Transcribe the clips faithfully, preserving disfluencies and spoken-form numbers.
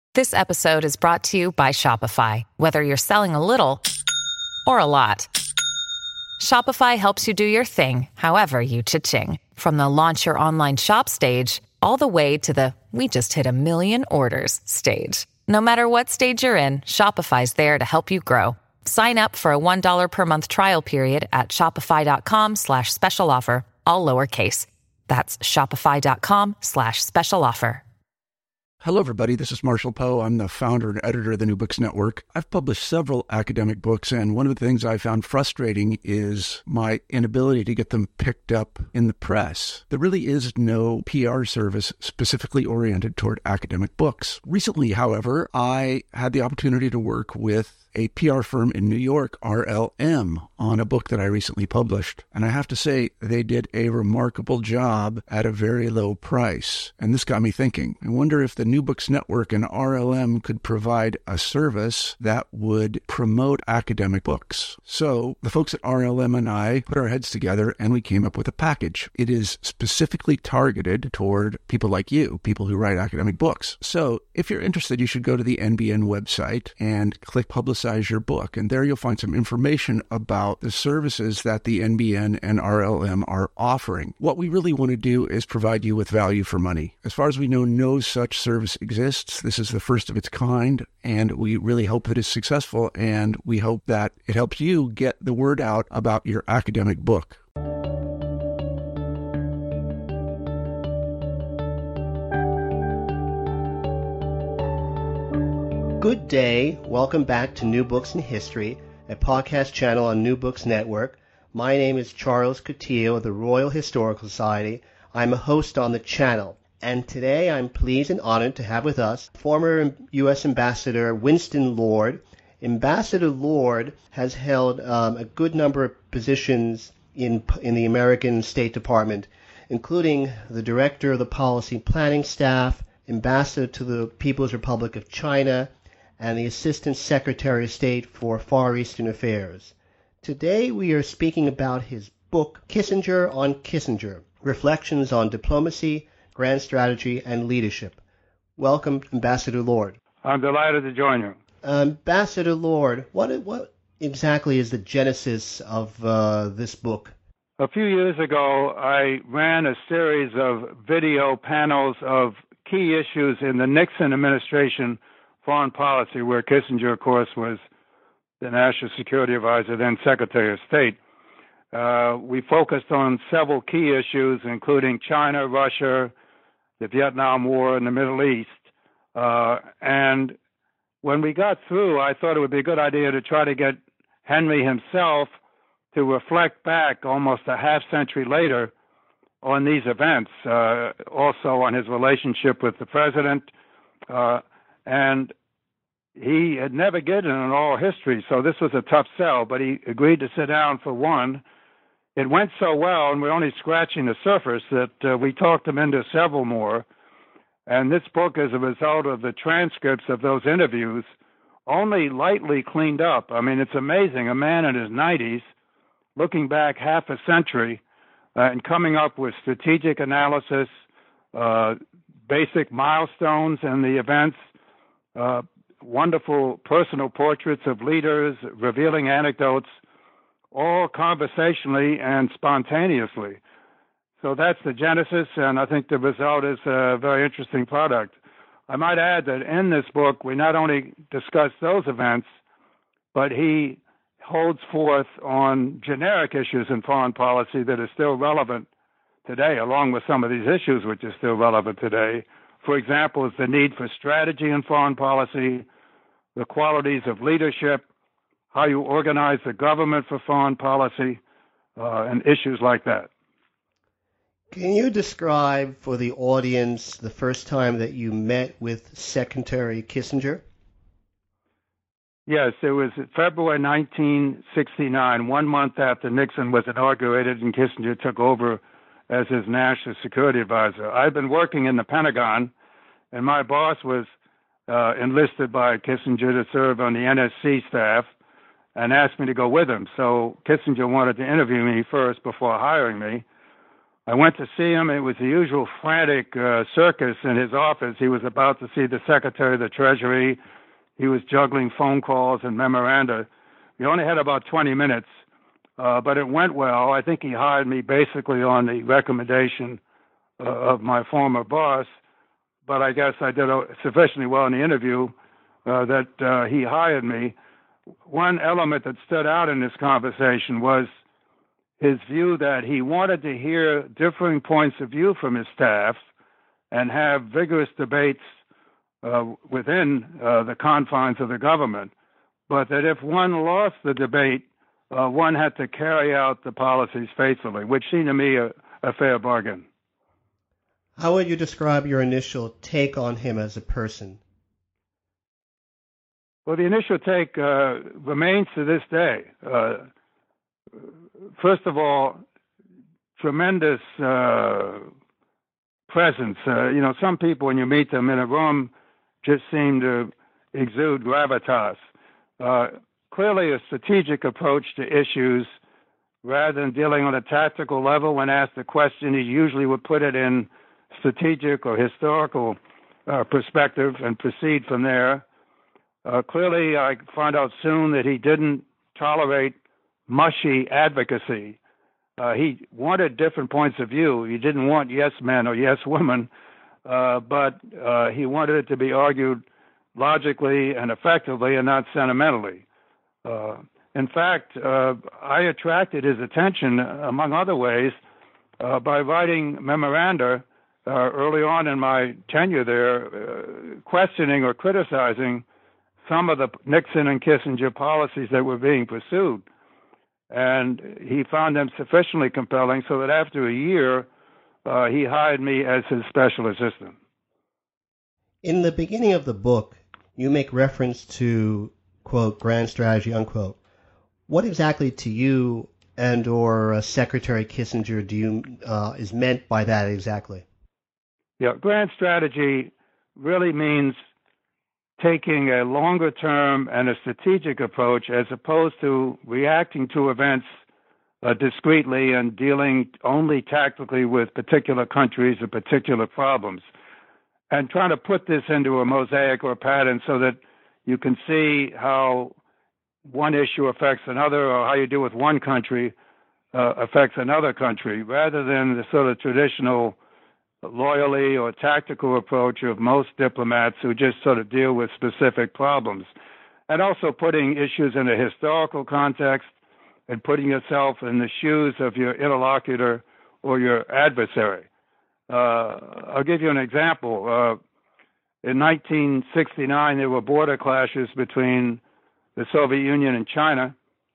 This episode is brought to you by Shopify. Whether you're selling a little or a lot, Shopify helps you do your thing, however you cha-ching. From the launch your online shop stage, all the way to the we just hit a million orders stage. No matter what stage you're in, Shopify's there to help you grow. Sign up for a one dollar per month trial period at shopify.com slash special offer, all lowercase. That's shopify.com slash special offer. Hello, everybody. This is Marshall Poe. I'm the founder and editor of the New Books Network. I've published several academic books, and one of the things I found frustrating is my inability to get them picked up in the press. There really is no P R service specifically oriented toward academic books. Recently, however, I had the opportunity to work with a P R firm in New York, R L M, on a book that I recently published. And I have to say, they did a remarkable job at a very low price. And this got me thinking. I wonder if the New Books Network and R L M could provide a service that would promote academic books. So the folks at R L M and I put our heads together and we came up with a package. It is specifically targeted toward people like you, people who write academic books. So if you're interested, you should go to the N B N website and click Publicize your book. And there you'll find some information about the services that the N B N and R L M are offering. What we really want to do is provide you with value for money. As far as we know, no such service exists. This is the first of its kind, and we really hope that it's successful, and we hope that it helps you get the word out about your academic book. Good day. Welcome back to New Books in History, a podcast channel on New Books Network. My name is Charles Coutinho of the Royal Historical Society. I'm a host on the channel. And today I'm pleased and honored to have with us former U S Ambassador Winston Lord. Ambassador Lord has held um, a good number of positions in, in the American State Department, including the Director of the Policy Planning Staff, Ambassador to the People's Republic of China, and the Assistant Secretary of State for Far Eastern Affairs. Today we are speaking about his book, Kissinger on Kissinger, Reflections on Diplomacy, Grand Strategy, and Leadership. Welcome, Ambassador Lord. I'm delighted to join you. Ambassador Lord, what what exactly is the genesis of uh, this book? A few years ago, I ran a series of video panels of key issues in the Nixon administration foreign policy, where Kissinger, of course, was the National Security Advisor, then Secretary of State. Uh, we focused on several key issues, including China, Russia, the Vietnam War, and the Middle East. Uh, and when we got through, I thought it would be a good idea to try to get Henry himself to reflect back almost a half century later on these events, uh, also on his relationship with the president. Uh, and he had never given an oral history, so this was a tough sell, but he agreed to sit down for one. It went so well, and we're only scratching the surface, that uh, we talked him into several more. And this book is a result of the transcripts of those interviews, only lightly cleaned up. I mean, it's amazing. A man in his nineties, looking back half a century, uh, and coming up with strategic analysis, uh, basic milestones in the events, uh, wonderful personal portraits of leaders, revealing anecdotes, all conversationally and spontaneously. So that's the genesis, and I think the result is a very interesting product. I might add that in this book, we not only discuss those events, but he holds forth on generic issues in foreign policy that are still relevant today, along with some of these issues which are still relevant today. For example, is the need for strategy in foreign policy, the qualities of leadership, how you organize the government for foreign policy, uh, and issues like that. Can you describe for the audience the first time that you met with Secretary Kissinger? Yes, it was February nineteen sixty-nine, one month after Nixon was inaugurated and Kissinger took over as his national security advisor. I'd been working in the Pentagon, and my boss was uh, enlisted by Kissinger to serve on the N S C staff and asked me to go with him. So Kissinger wanted to interview me first before hiring me. I went to see him. It was the usual frantic uh, circus in his office. He was about to see the Secretary of the Treasury. He was juggling phone calls and memoranda. We only had about twenty minutes, uh, but it went well. I think he hired me basically on the recommendation uh, of my former boss, but I guess I did sufficiently well in the interview uh, that uh, he hired me. One element that stood out in this conversation was his view that he wanted to hear differing points of view from his staff and have vigorous debates uh, within uh, the confines of the government, but that if one lost the debate, uh, one had to carry out the policies faithfully, which seemed to me a, a fair bargain. How would you describe your initial take on him as a person? Well, the initial take uh, remains to this day. Uh, first of all, tremendous uh, presence. Uh, you know, some people, when you meet them in a room, just seem to exude gravitas. Uh, clearly a strategic approach to issues rather than dealing on a tactical level. When asked a question, he usually would put it in strategic or historical uh, perspective and proceed from there. Uh, clearly, I found out soon that he didn't tolerate mushy advocacy. Uh, he wanted different points of view. He didn't want yes men or yes women, uh, but uh, he wanted it to be argued logically and effectively and not sentimentally. Uh, in fact, uh, I attracted his attention, among other ways, uh, by writing memoranda uh, early on in my tenure there, uh, questioning or criticizing some of the Nixon and Kissinger policies that were being pursued. And he found them sufficiently compelling so that after a year, uh, he hired me as his special assistant. In the beginning of the book, you make reference to, quote, grand strategy, unquote. What exactly to you and or uh, Secretary Kissinger do you uh, is meant by that exactly? Yeah, grand strategy really means taking a longer term and a strategic approach as opposed to reacting to events uh, discreetly and dealing only tactically with particular countries or particular problems, and trying to put this into a mosaic or pattern so that you can see how one issue affects another or how you deal with one country uh, affects another country, rather than the sort of traditional loyally or tactical approach of most diplomats who just sort of deal with specific problems. And also putting issues in a historical context and putting yourself in the shoes of your interlocutor or your adversary. Uh, I'll give you an example. Uh, in nineteen sixty-nine, there were border clashes between the Soviet Union and China,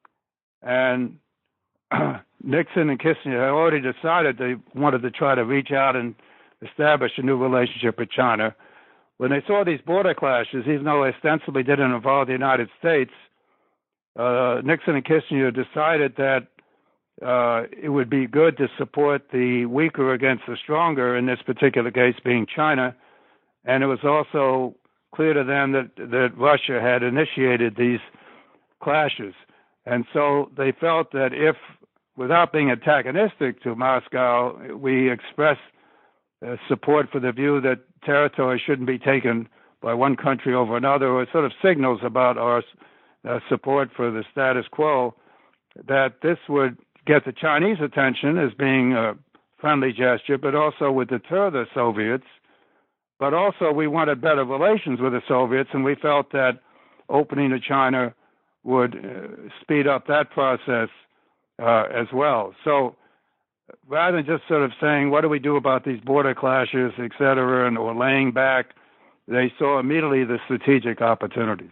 and Nixon and Kissinger had already decided they wanted to try to reach out and establish a new relationship with China. When they saw these border clashes, even though ostensibly didn't involve the United States, uh, Nixon and Kissinger decided that uh, it would be good to support the weaker against the stronger, in this particular case being China. And it was also clear to them that, that Russia had initiated these clashes. And so they felt that if, without being antagonistic to Moscow, we expressed uh, support for the view that territory shouldn't be taken by one country over another, or sort of signals about our uh, support for the status quo, that this would get the Chinese attention as being a friendly gesture, but also would deter the Soviets. But also we wanted better relations with the Soviets, and we felt that opening to China would uh, speed up that process uh, as well. So rather than just sort of saying, what do we do about these border clashes, et cetera, and, or laying back, they saw immediately the strategic opportunities.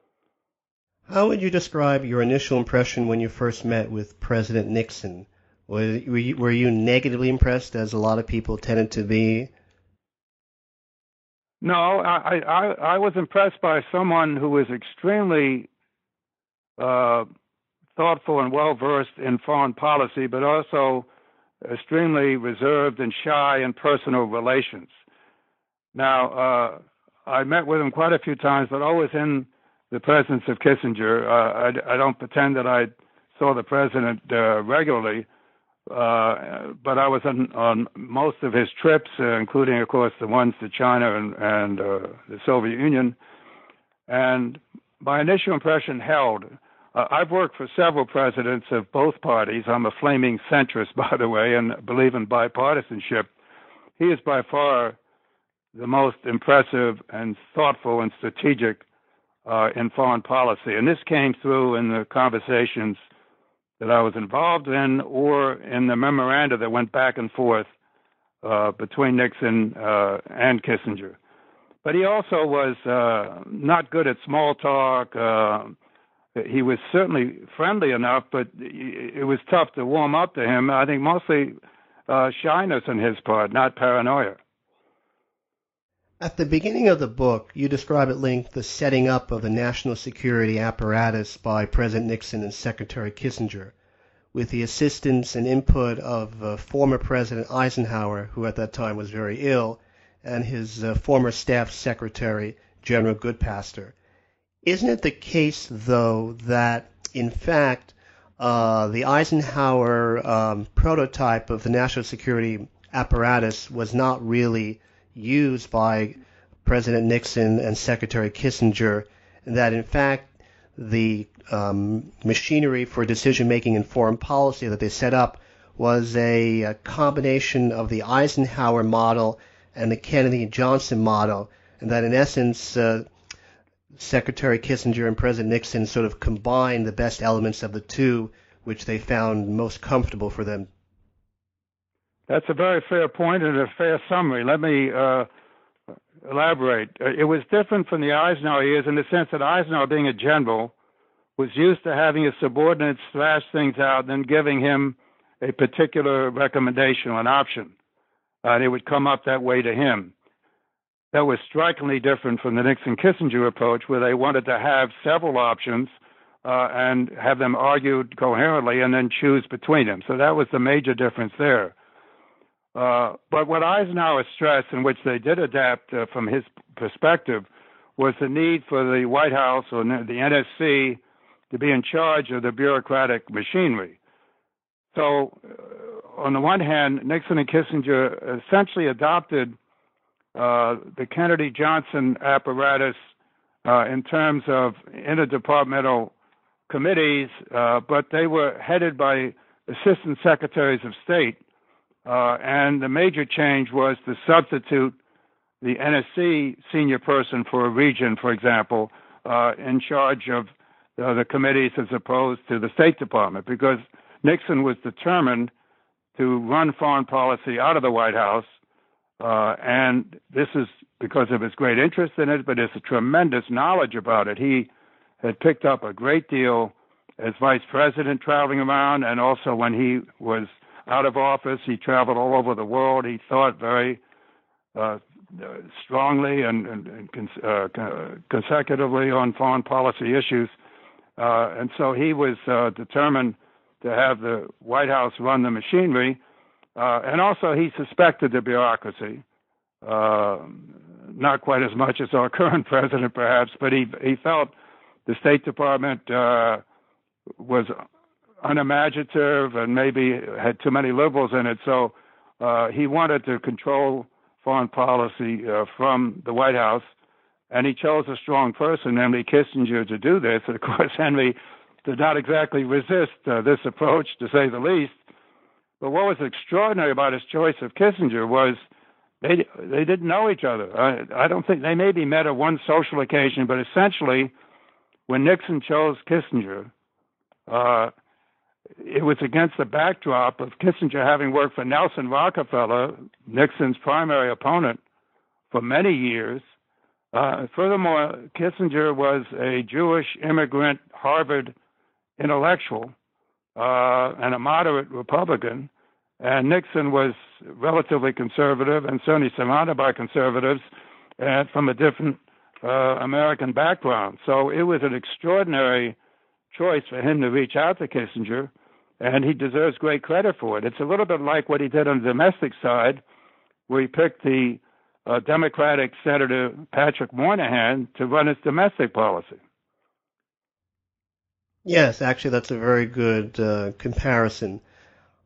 How would you describe your initial impression when you first met with President Nixon? Were you, were you negatively impressed, as a lot of people tended to be? No, I, I, I was impressed by someone who was extremely uh, thoughtful and well-versed in foreign policy, but also extremely reserved and shy in personal relations. Now, uh, I met with him quite a few times, but always in the presence of Kissinger. Uh, I, I don't pretend that I saw the president uh, regularly, uh, but I was on, on most of his trips, uh, including, of course, the ones to China and, and uh, the Soviet Union. And my initial impression held. Uh, I've worked for several presidents of both parties. I'm a flaming centrist, by the way, and believe in bipartisanship. He is by far the most impressive and thoughtful and strategic uh, in foreign policy. And this came through in the conversations that I was involved in or in the memoranda that went back and forth uh, between Nixon uh, and Kissinger. But he also was uh, not good at small talk. Uh, he was certainly friendly enough, but it was tough to warm up to him. I think mostly uh, shyness on his part, not paranoia. At the beginning of the book, you describe at length the setting up of the national security apparatus by President Nixon and Secretary Kissinger, with the assistance and input of uh, former President Eisenhower, who at that time was very ill, and his uh, former staff secretary, General Goodpaster. Isn't it the case, though, that, in fact, uh, the Eisenhower um, prototype of the national security apparatus was not really used by President Nixon and Secretary Kissinger, and that, in fact, the um, machinery for decision-making in foreign policy that they set up was a, a combination of the Eisenhower model and the Kennedy-Johnson model, and that in essence uh, Secretary Kissinger and President Nixon sort of combined the best elements of the two, which they found most comfortable for them. That's a very fair point and a fair summary. Let me uh, elaborate. It was different from the Eisenhower years in the sense that Eisenhower, being a general, was used to having his subordinates thrash things out and then giving him a particular recommendation or an option. Uh, and it would come up that way to him. That was strikingly different from the Nixon-Kissinger approach, where they wanted to have several options uh, and have them argued coherently and then choose between them. So that was the major difference there. Uh, but what Eisenhower stressed, and which they did adapt uh, from his perspective, was the need for the White House or the N S C to be in charge of the bureaucratic machinery. So, uh, on the one hand, Nixon and Kissinger essentially adopted uh, the Kennedy-Johnson apparatus uh, in terms of interdepartmental committees, uh, but they were headed by assistant secretaries of state. Uh, and the major change was to substitute the N S C senior person for a region, for example, uh, in charge of uh, the committees as opposed to the State Department, because Nixon was determined to run foreign policy out of the White House, uh, and this is because of his great interest in it, but his tremendous knowledge about it. He had picked up a great deal as vice president traveling around, and also when he was out of office, he traveled all over the world. He thought very uh, strongly and, and, and cons- uh, consecutively on foreign policy issues. Uh, and so he was uh, determined to have the White House run the machinery. Uh, and also he suspected the bureaucracy, uh, not quite as much as our current president perhaps, but he, he felt the State Department uh, was unimaginative and maybe had too many liberals in it. So uh, he wanted to control foreign policy uh, from the White House, and he chose a strong person, namely Kissinger, to do this. And of course, Henry did not exactly resist uh, this approach, to say the least. But what was extraordinary about his choice of Kissinger was they they didn't know each other. I, I don't think they maybe met at one social occasion, but essentially, when Nixon chose Kissinger, uh, it was against the backdrop of Kissinger having worked for Nelson Rockefeller, Nixon's primary opponent, for many years. Uh, furthermore, Kissinger was a Jewish immigrant Harvard intellectual uh, and a moderate Republican, and Nixon was relatively conservative and certainly surrounded by conservatives and from a different uh, American background. So it was an extraordinary choice for him to reach out to Kissinger, and he deserves great credit for it. It's a little bit like what he did on the domestic side, where he picked the uh, Democratic Senator Patrick Moynihan to run his domestic policy. Yes, actually, that's a very good uh, comparison.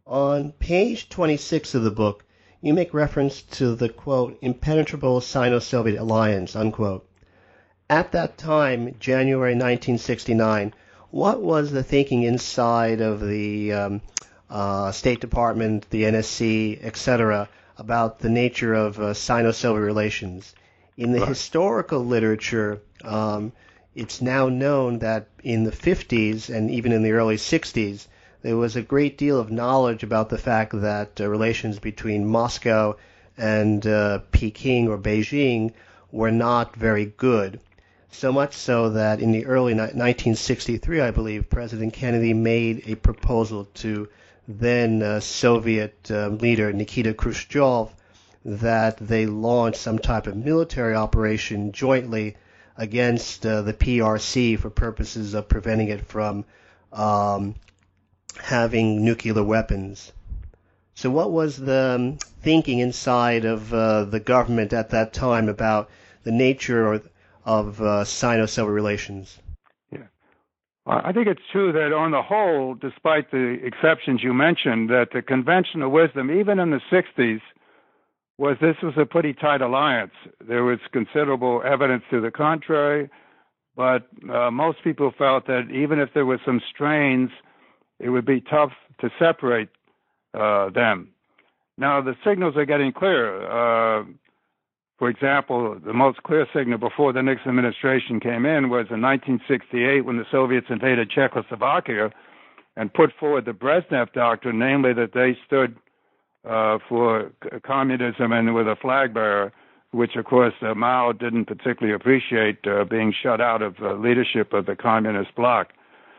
On page twenty-six of the book, you make reference to the, quote, impenetrable Sino-Soviet alliance, unquote. At that time, January nineteen sixty-nine, what was the thinking inside of the um, uh, State Department, the N S C, et cetera, about the nature of uh, Sino-Soviet relations? In the right. historical literature, um, it's now known that in the fifties and even in the early sixties, there was a great deal of knowledge about the fact that uh, relations between Moscow and uh, Peking or Beijing were not very good. So much so that in the early ni- nineteen sixty-three, I believe, President Kennedy made a proposal to then uh, Soviet uh, leader Nikita Khrushchev that they launch some type of military operation jointly against uh, the P R C for purposes of preventing it from um, having nuclear weapons. So what was the um, thinking inside of uh, the government at that time about the nature or, of uh, Sino-Soviet relations? Yeah. Well, I think it's true that on the whole, despite the exceptions you mentioned, that the conventional wisdom, even in the sixties, was this was a pretty tight alliance. There was considerable evidence to the contrary, but uh, most people felt that even if there were some strains, it would be tough to separate uh, them. Now, the signals are getting clearer. Uh, for example, the most clear signal before the Nixon administration came in was in nineteen sixty-eight when the Soviets invaded Czechoslovakia and put forward the Brezhnev Doctrine, namely that they stood uh, for c- communism and were the flag bearer, which, of course, uh, Mao didn't particularly appreciate uh, being shut out of uh, leadership of the communist bloc.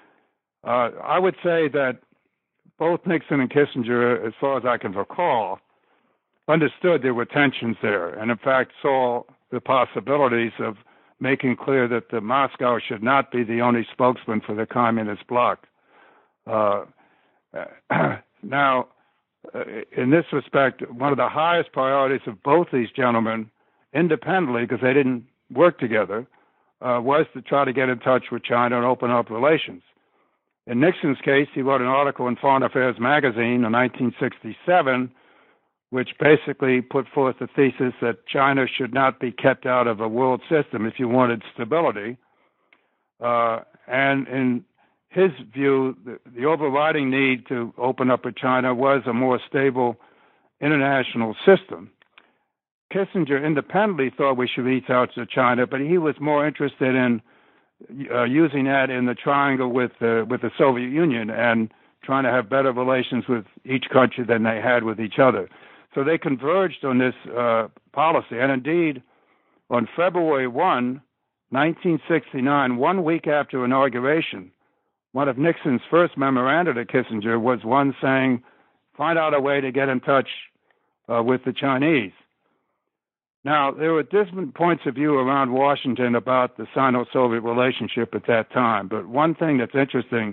Uh, I would say that both Nixon and Kissinger, as far as I can recall, understood there were tensions there and, in fact, saw the possibilities of making clear that the Moscow should not be the only spokesman for the communist bloc. Uh, now, uh, in this respect, one of the highest priorities of both these gentlemen, independently, because they didn't work together, uh, was to try to get in touch with China and open up relations. In Nixon's case, he wrote an article in Foreign Affairs magazine in nineteen sixty-seven, which basically put forth the thesis that China should not be kept out of a world system if you wanted stability. Uh, and in his view, the, the overriding need to open up with China was a more stable international system. Kissinger independently thought we should reach out to China, but he was more interested in Uh, using that in the triangle with uh, with the Soviet Union and trying to have better relations with each country than they had with each other. So they converged on this uh, policy. And indeed, on February first, nineteen sixty-nine, one week after inauguration, one of Nixon's first memoranda to Kissinger was one saying, find out a way to get in touch uh, with the Chinese. Now, there were different points of view around Washington about the Sino-Soviet relationship at that time, but one thing that's interesting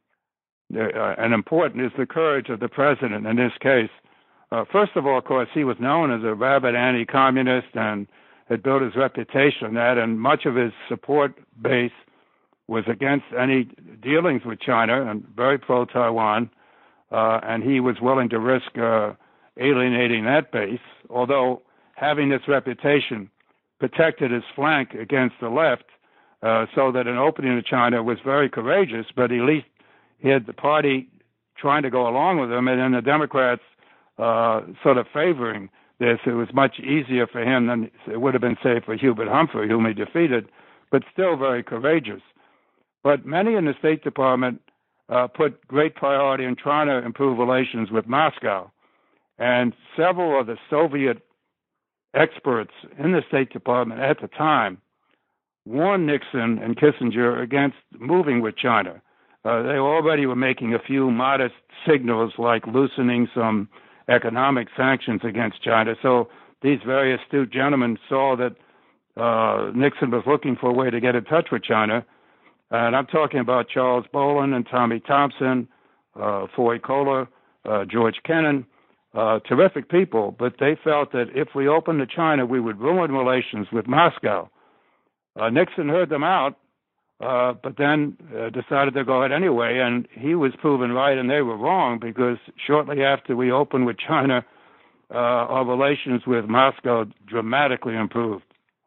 uh, and important is the courage of the president in this case. Uh, first of all, of course, he was known as a rabid anti-communist and had built his reputation on that, and much of his support base was against any dealings with China and very pro-Taiwan, uh, and he was willing to risk uh, alienating that base, although having this reputation protected his flank against the left, uh, so that an opening to China was very courageous, but at least he had the party trying to go along with him, and then the Democrats uh, sort of favoring this. It was much easier for him than it would have been, say, for Hubert Humphrey, whom he defeated, but still very courageous. But many in the State Department uh, put great priority in trying to improve relations with Moscow, and several of the Soviet experts in the State Department at the time warned Nixon and Kissinger against moving with China. Uh, they already were making a few modest signals like loosening some economic sanctions against China. So these very astute gentlemen saw that uh, Nixon was looking for a way to get in touch with China. And I'm talking about Charles Bolin and Tommy Thompson, uh, Foy Kohler, uh, George Kennan, Uh, terrific people, but they felt that if we opened to China, we would ruin relations with Moscow. Uh, Nixon heard them out, uh, but then uh, decided to go ahead anyway, and he was proven right and they were wrong, because shortly after we opened with China, uh, our relations with Moscow dramatically improved.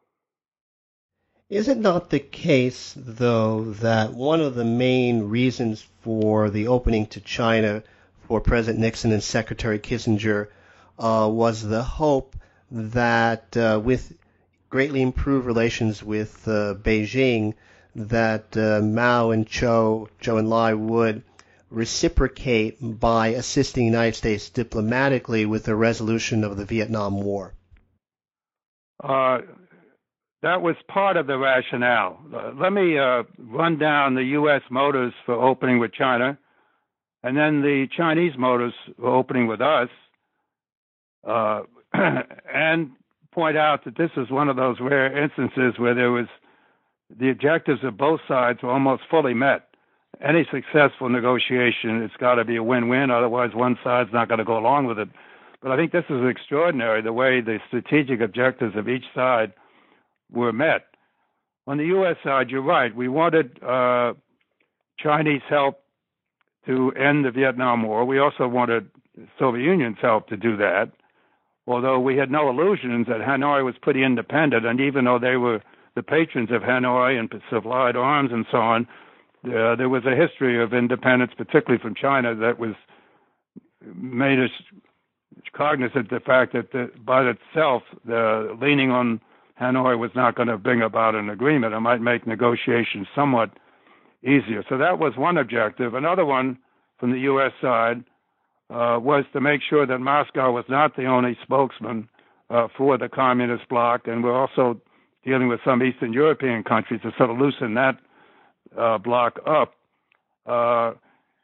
Is it not the case, though, that one of the main reasons for the opening to China for President Nixon and Secretary Kissinger uh, was the hope that uh, with greatly improved relations with uh, Beijing, that uh, Mao and Zhou, Zhou Enlai would reciprocate by assisting the United States diplomatically with the resolution of the Vietnam War? Uh, that was part of the rationale. Uh, let me uh, run down the U S motives for opening with China, and then the Chinese motives for opening with us, uh, and point out that this is one of those rare instances where there was the objectives of both sides were almost fully met. Any successful negotiation, it's got to be a win-win, otherwise one side's not going to go along with it. But I think this is extraordinary, the way the strategic objectives of each side were met. On the U S side, you're right. We wanted uh, Chinese help to end the Vietnam War. We also wanted the Soviet Union's help to do that, although we had no illusions that Hanoi was pretty independent, and even though they were the patrons of Hanoi and supplied arms and so on, uh, there was a history of independence, particularly from China, that was made us cognizant of the fact that the, by itself, the leaning on Hanoi was not going to bring about an agreement. It might make negotiations somewhat easier. So that was one objective. Another one from the U S side uh, was to make sure that Moscow was not the only spokesman uh, for the communist bloc, and we're also dealing with some Eastern European countries to sort of loosen that uh, bloc up. Uh,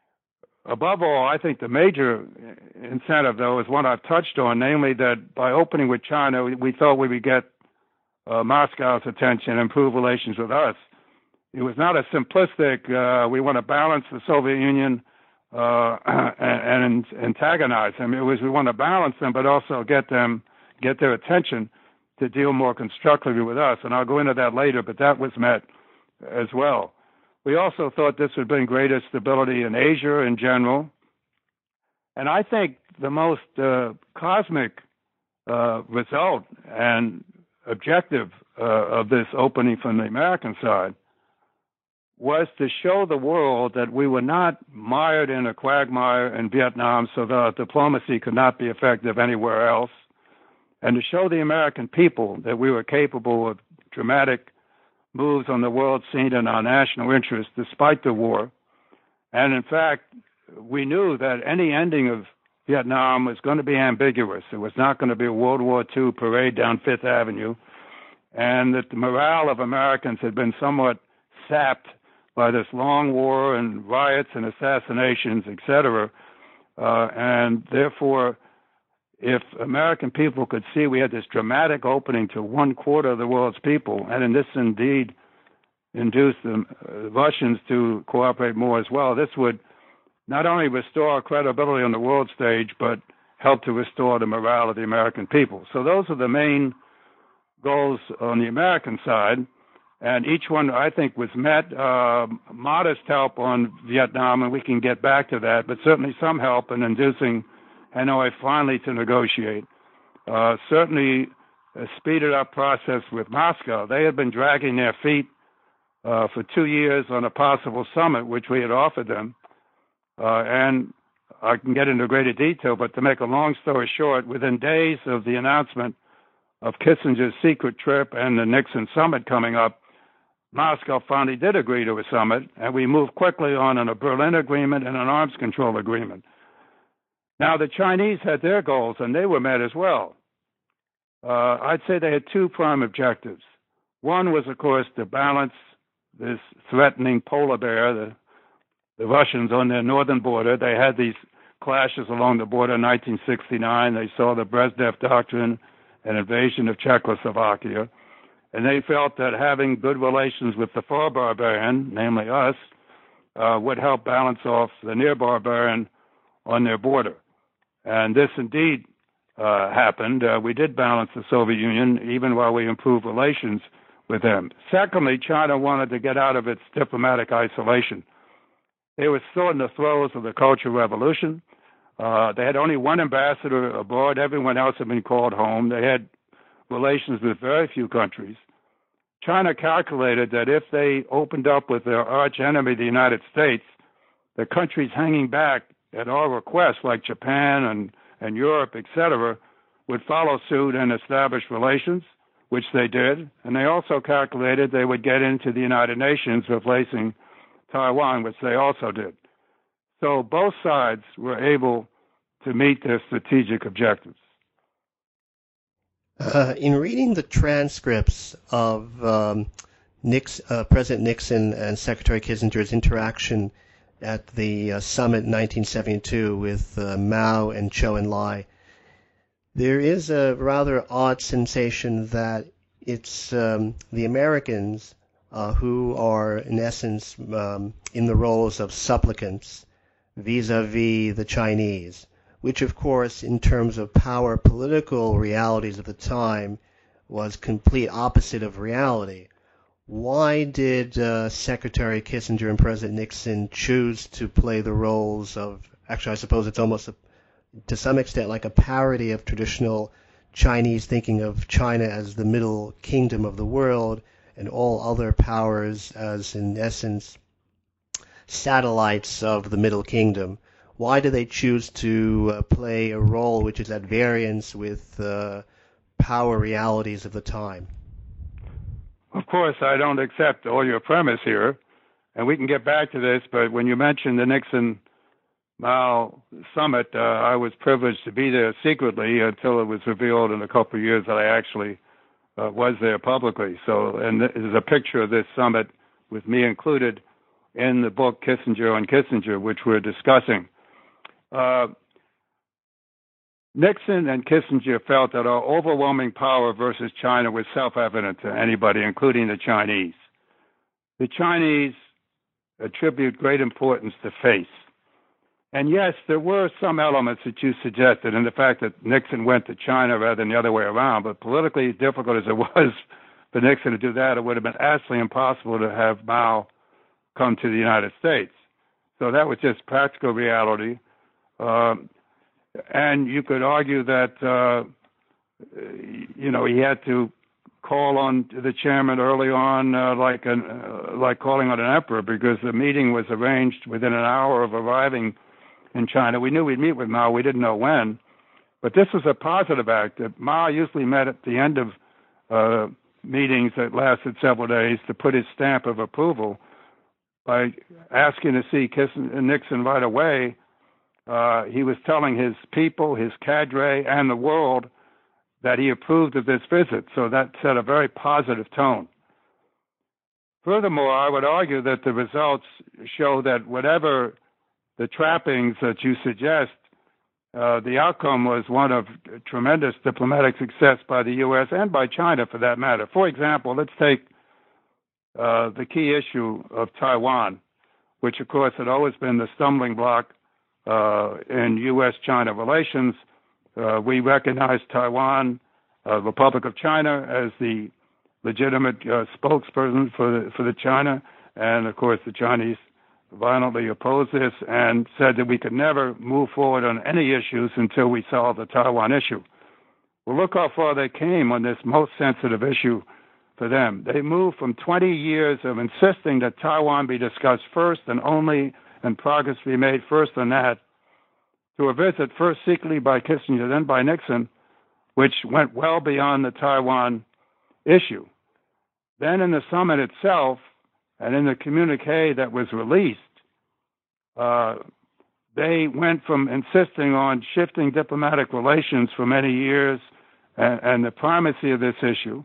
above all, I think the major incentive, though, is one I've touched on, namely that by opening with China, we, we thought we would get uh, Moscow's attention and improve relations with us. It was not a simplistic, uh, we want to balance the Soviet Union uh, and, and antagonize them. It was we want to balance them, but also get them, get their attention to deal more constructively with us. And I'll go into that later, but that was met as well. We also thought this would bring greater stability in Asia in general. And I think the most uh, cosmic uh, result and objective uh, of this opening from the American side was to show the world that we were not mired in a quagmire in Vietnam so that our diplomacy could not be effective anywhere else, and to show the American people that we were capable of dramatic moves on the world scene in our national interest despite the war. And in fact, we knew that any ending of Vietnam was going to be ambiguous. It was not going to be a World War Two parade down Fifth Avenue, and that the morale of Americans had been somewhat sapped by this long war and riots and assassinations, et cetera. Uh, and therefore, if American people could see we had this dramatic opening to one quarter of the world's people, and in this indeed induced the uh, Russians to cooperate more as well, this would not only restore our credibility on the world stage, but help to restore the morale of the American people. So those are the main goals on the American side. And each one, I think, was met. Uh, modest help on Vietnam, and we can get back to that, but certainly some help in inducing Hanoi finally to negotiate. Uh, certainly a speeded up process with Moscow. They had been dragging their feet uh, for two years on a possible summit, which we had offered them. Uh, and I can get into greater detail, but to make a long story short, within days of the announcement of Kissinger's secret trip and the Nixon summit coming up, Moscow finally did agree to a summit, and we moved quickly on in a Berlin agreement and an arms control agreement. Now, the Chinese had their goals, and they were met as well. Uh, I'd say they had two prime objectives. One was, of course, to balance this threatening polar bear, the, the Russians on their northern border. They had these clashes along the border in nineteen sixty-nine. They saw the Brezhnev Doctrine and invasion of Czechoslovakia. And they felt that having good relations with the far barbarian, namely us, uh, would help balance off the near barbarian on their border. And this indeed uh, happened. Uh, we did balance the Soviet Union, even while we improved relations with them. Secondly, China wanted to get out of its diplomatic isolation. They were still in the throes of the Cultural Revolution. Uh, they had only one ambassador abroad. Everyone else had been called home. They had relations with very few countries. China calculated that if they opened up with their arch enemy, the United States, the countries hanging back at our request, like Japan and, and Europe, et cetera, would follow suit and establish relations, which they did. And they also calculated they would get into the United Nations, replacing Taiwan, which they also did. So both sides were able to meet their strategic objectives. Uh, in reading the transcripts of um, Nix, uh, President Nixon and Secretary Kissinger's interaction at the uh, summit in nineteen seventy-two with uh, Mao and Zhou Enlai, there is a rather odd sensation that it's um, the Americans uh, who are, in essence, um, in the roles of supplicants vis-a-vis the Chinese, which, of course, in terms of power political realities of the time, was complete opposite of reality. Why did uh, Secretary Kissinger and President Nixon choose to play the roles of, actually, I suppose it's almost a, to some extent like a parody of traditional Chinese thinking of China as the middle kingdom of the world and all other powers as, in essence, satellites of the middle kingdom? Why do they choose to uh, play a role which is at variance with uh, power realities of the time? Of course, I don't accept all your premise here, and we can get back to this, but when you mentioned the Nixon-Mao summit, uh, I was privileged to be there secretly until it was revealed in a couple of years that I actually uh, was there publicly. So, and there's a picture of this summit with me included in the book Kissinger on Kissinger, which we're discussing. Uh, Nixon and Kissinger felt that our overwhelming power versus China was self-evident to anybody, including the Chinese. The Chinese attribute great importance to face. And yes, there were some elements that you suggested in the fact that Nixon went to China rather than the other way around, but politically difficult as it was for Nixon to do that, it would have been absolutely impossible to have Mao come to the United States. So that was just practical reality. Um, and you could argue that, uh, you know, he had to call on the chairman early on uh, like an, uh, like calling on an emperor, because the meeting was arranged within an hour of arriving in China. We knew we'd meet with Mao. We didn't know when. But this was a positive act. Mao usually met at the end of uh, meetings that lasted several days to put his stamp of approval by asking to see Kissinger, Nixon right away. Uh, he was telling his people, his cadre, and the world that he approved of this visit. So that set a very positive tone. Furthermore, I would argue that the results show that whatever the trappings that you suggest, uh, the outcome was one of tremendous diplomatic success by the U S and by China, for that matter. For example, let's take uh, the key issue of Taiwan, which, of course, had always been the stumbling block uh, in U S China relations. Uh, we recognize Taiwan, uh, Republic of China, as the legitimate uh, spokesperson for the, for the China, and of course the Chinese violently opposed this and said that we could never move forward on any issues until we solve the Taiwan issue. Well, look how far they came on this most sensitive issue for them. They moved from twenty years of insisting that Taiwan be discussed first and only, and progress be made first on that, to a visit first secretly by Kissinger, then by Nixon, which went well beyond the Taiwan issue. Then in the summit itself, and in the communique that was released, uh, they went from insisting on shifting diplomatic relations for many years and, and the primacy of this issue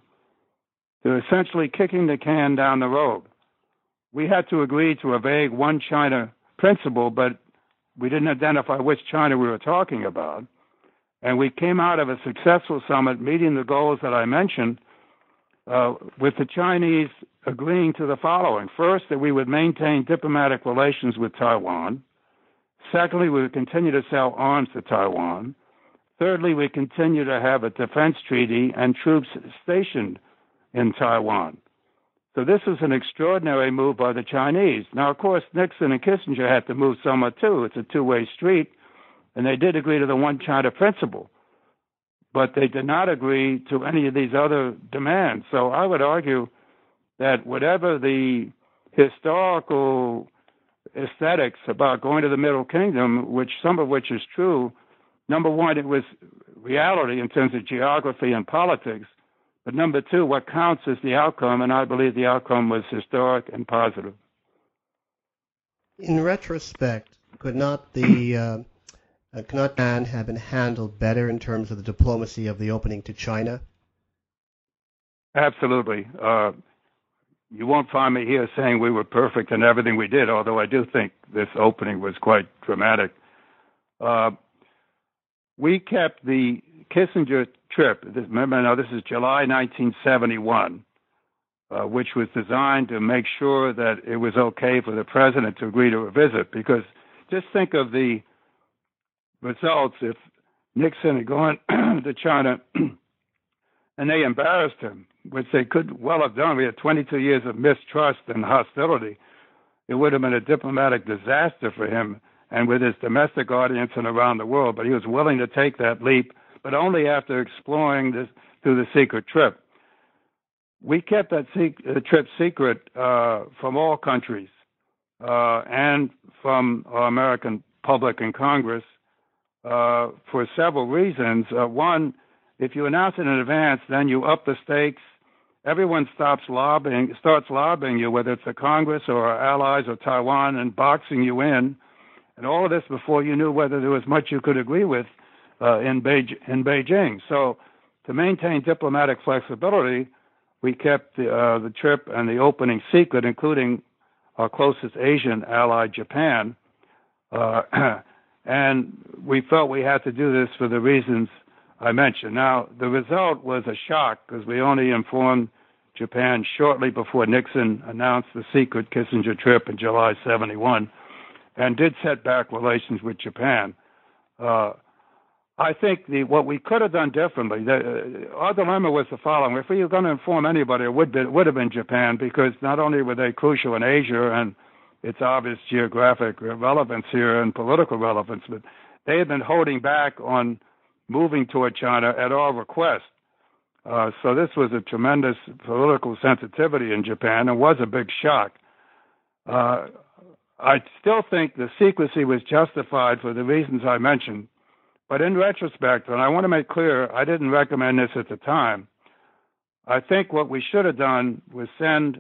to essentially kicking the can down the road. We had to agree to a vague one China principle, but we didn't identify which China we were talking about. And we came out of a successful summit meeting the goals that I mentioned, uh, with the Chinese agreeing to the following. First, that we would maintain diplomatic relations with Taiwan. Secondly, we would continue to sell arms to Taiwan. Thirdly, we continue to have a defense treaty and troops stationed in Taiwan. So this was an extraordinary move by the Chinese. Now, of course, Nixon and Kissinger had to move somewhat too. It's a two-way street, and they did agree to the one China principle, but they did not agree to any of these other demands. So I would argue that whatever the historical aesthetics about going to the Middle Kingdom, which some of which is true, number one, it was reality in terms of geography and politics. But number two, what counts is the outcome, and I believe the outcome was historic and positive. In retrospect, could not the uh, uh, could not Japan have been handled better in terms of the diplomacy of the opening to China? Absolutely. Uh, you won't find me here saying we were perfect in everything we did, although I do think this opening was quite dramatic. Uh, we kept the Kissinger trip. This, remember, now this is July nineteen seventy-one, uh, which was designed to make sure that it was okay for the president to agree to a visit. Because just think of the results if Nixon had gone to China and they embarrassed him, which they could well have done. We had twenty-two years of mistrust and hostility. It would have been a diplomatic disaster for him and with his domestic audience and around the world. But he was willing to take that leap, but only after exploring this through the secret trip. We kept that sec- trip secret uh, from all countries uh, and from our American public and Congress uh, for several reasons. Uh, one, if you announce it in advance, then you up the stakes. Everyone stops lobbying, starts lobbying you, whether it's the Congress or our allies or Taiwan, and boxing you in. And all of this before you knew whether there was much you could agree with uh, in, Beij- in Beijing. So to maintain diplomatic flexibility, we kept the, uh, the trip and the opening secret, including our closest Asian ally, Japan. Uh, and we felt we had to do this for the reasons I mentioned. Now, the result was a shock because we only informed Japan shortly before Nixon announced the secret Kissinger trip in July seventy-one and did set back relations with Japan. Uh, I think the what we could have done differently, the, uh, our dilemma was the following. If we were going to inform anybody, it would, be, it would have been Japan, because not only were they crucial in Asia and its obvious geographic relevance here and political relevance, but they had been holding back on moving toward China at our request. Uh, so this was a tremendous political sensitivity in Japan and was a big shock. Uh, I still think the secrecy was justified for the reasons I mentioned. But in retrospect, and I want to make clear, I didn't recommend this at the time. I think what we should have done was send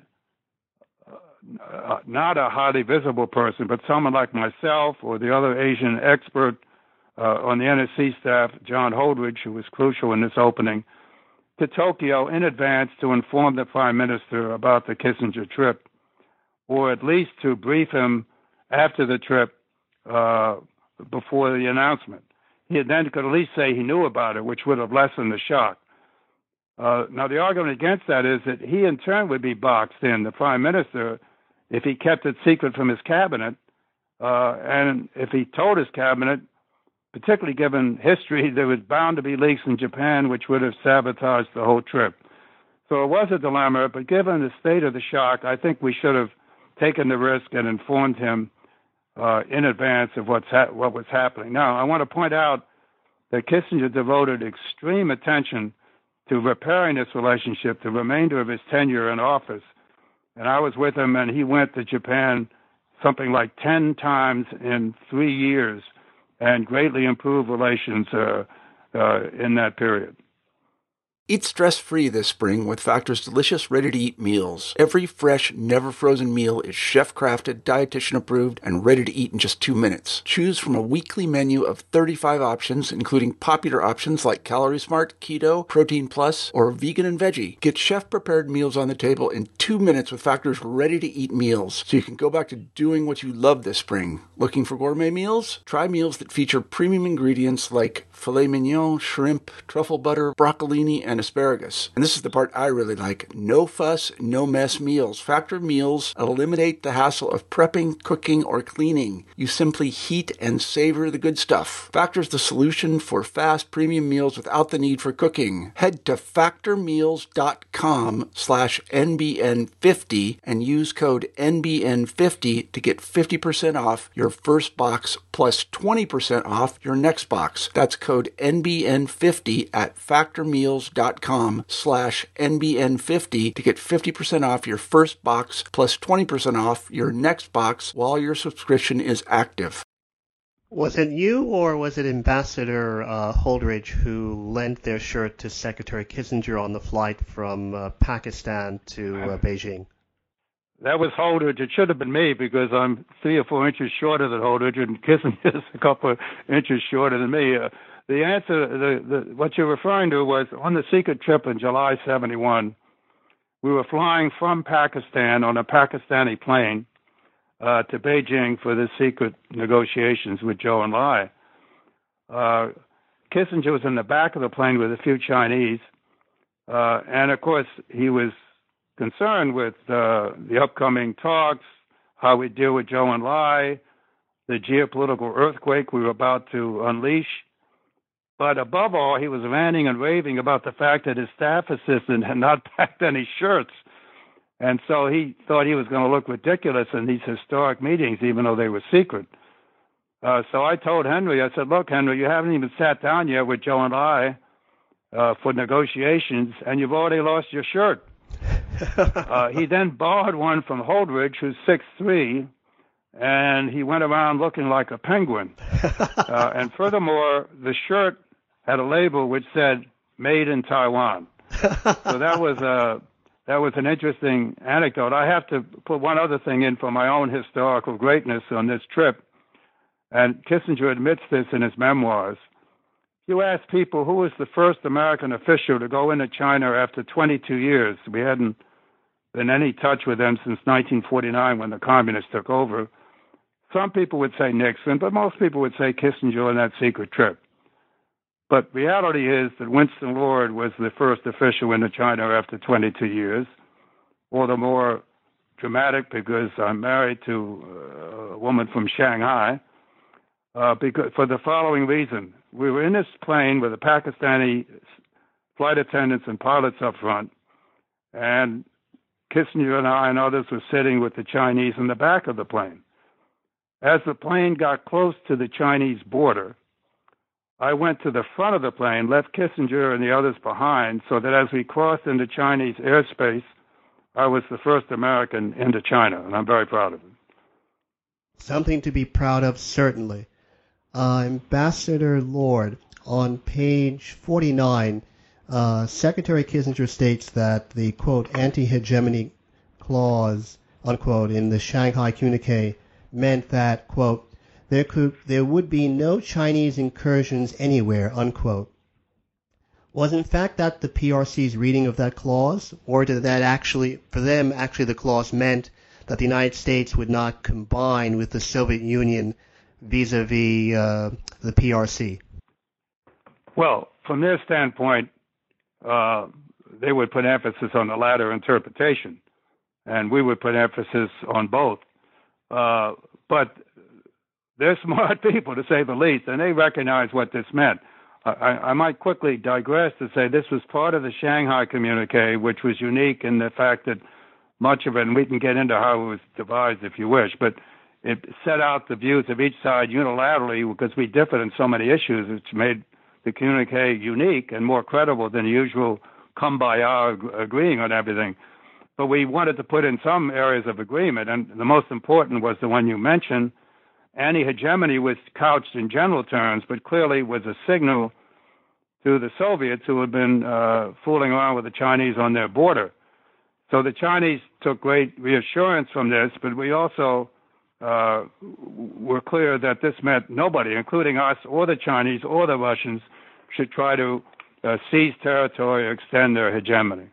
uh, not a highly visible person, but someone like myself or the other Asian expert uh, on the N S C staff, John Holdridge, who was crucial in this opening, to Tokyo in advance to inform the Prime Minister about the Kissinger trip, or at least to brief him after the trip uh, before the announcement. He then could at least say he knew about it, which would have lessened the shock. Uh, now, the argument against that is that he in turn would be boxed in, the Prime Minister, if he kept it secret from his cabinet, uh, and if he told his cabinet, particularly given history, there was bound to be leaks in Japan, which would have sabotaged the whole trip. So it was a dilemma, but given the state of the shock, I think we should have taken the risk and informed him uh, in advance of what's ha- what was happening. Now, I want to point out that Kissinger devoted extreme attention to repairing this relationship the remainder of his tenure in office. And I was with him, and he went to Japan something like ten times in three years and greatly improved relations uh, uh, in that period. Eat stress-free this spring with Factor's delicious, ready-to-eat meals. Every fresh, never-frozen meal is chef-crafted, dietitian-approved, and ready to eat in just two minutes. Choose from a weekly menu of thirty-five options, including popular options like Calorie Smart, Keto, Protein Plus, or Vegan and Veggie. Get chef-prepared meals on the table in two minutes with Factor's ready-to-eat meals, so you can go back to doing what you love this spring. Looking for gourmet meals? Try meals that feature premium ingredients like filet mignon, shrimp, truffle butter, broccolini, and and asparagus. And this is the part I really like. No fuss, no mess meals. Factor meals eliminate the hassle of prepping, cooking, or cleaning. You simply heat and savor the good stuff. Factor's the solution for fast premium meals without the need for cooking. Head to factormeals.com slash NBN50 and use code N B N fifty to get fifty percent off your first box plus twenty percent off your next box. That's code N B N fifty at factormeals.com slash NBN50 to get fifty percent off your first box plus twenty percent off your next box while your subscription is active. Was it you or was it Ambassador uh, Holdridge who lent their shirt to Secretary Kissinger on the flight from uh, Pakistan to uh, Beijing? That was Holdridge. It should have been me because I'm three or four inches shorter than Holdridge, and Kissinger's a couple of inches shorter than me. Uh, the answer, the, the, what you're referring to was on the secret trip in July seventy-one, we were flying from Pakistan on a Pakistani plane uh, to Beijing for the secret negotiations with Zhou Enlai. Uh, Kissinger was in the back of the plane with a few Chinese, uh, and of course he was concerned with uh, the upcoming talks, how we deal with Zhou Enlai, the geopolitical earthquake we were about to unleash. But above all, he was ranting and raving about the fact that his staff assistant had not packed any shirts. And so he thought he was going to look ridiculous in these historic meetings, even though they were secret. Uh, so I told Henry, I said, look, Henry, you haven't even sat down yet with Zhou Enlai uh, for negotiations, and you've already lost your shirt. uh, he then borrowed one from Holdridge, who's six three, and he went around looking like a penguin. Uh, and furthermore, the shirt had a label which said, made in Taiwan. So that was a, that was an interesting anecdote. I have to put one other thing in for my own historical greatness on this trip, and Kissinger admits this in his memoirs. You ask people who was the first American official to go into China after twenty-two years. We hadn't been in any touch with them since nineteen forty-nine when the communists took over. Some people would say Nixon, but most people would say Kissinger on that secret trip. But reality is that Winston Lord was the first official into China after twenty-two years. All the more dramatic because I'm married to a woman from Shanghai. Uh, because for the following reason. We were in this plane with the Pakistani flight attendants and pilots up front, and Kissinger and I and others were sitting with the Chinese in the back of the plane. As the plane got close to the Chinese border, I went to the front of the plane, left Kissinger and the others behind, so that as we crossed into Chinese airspace, I was the first American into China, and I'm very proud of it. Something to be proud of, certainly. Uh, Ambassador Lord, on page forty-nine, uh, Secretary Kissinger states that the, quote, anti-hegemony clause, unquote, in the Shanghai Communique meant that, quote, there could, there would be no Chinese incursions anywhere, unquote. Was in fact that the P R C's reading of that clause, or did that actually, for them, actually the clause meant that the United States would not combine with the Soviet Union vis-a-vis uh, the P R C? Well, from their standpoint, uh, they would put emphasis on the latter interpretation, and we would put emphasis on both. Uh, but they're smart people, to say the least, and they recognize what this meant. I, I might quickly digress to say this was part of the Shanghai Communique, which was unique in the fact that much of it, and we can get into how it was devised if you wish, but it set out the views of each side unilaterally because we differed in so many issues, which made the communique unique and more credible than the usual kumbaya agreeing on everything. But we wanted to put in some areas of agreement, and the most important was the one you mentioned. Anti-hegemony was couched in general terms, but clearly was a signal to the Soviets who had been uh, fooling around with the Chinese on their border. So the Chinese took great reassurance from this, but we also uh, were clear that this meant nobody, including us or the Chinese or the Russians, should try to uh, seize territory or extend their hegemony.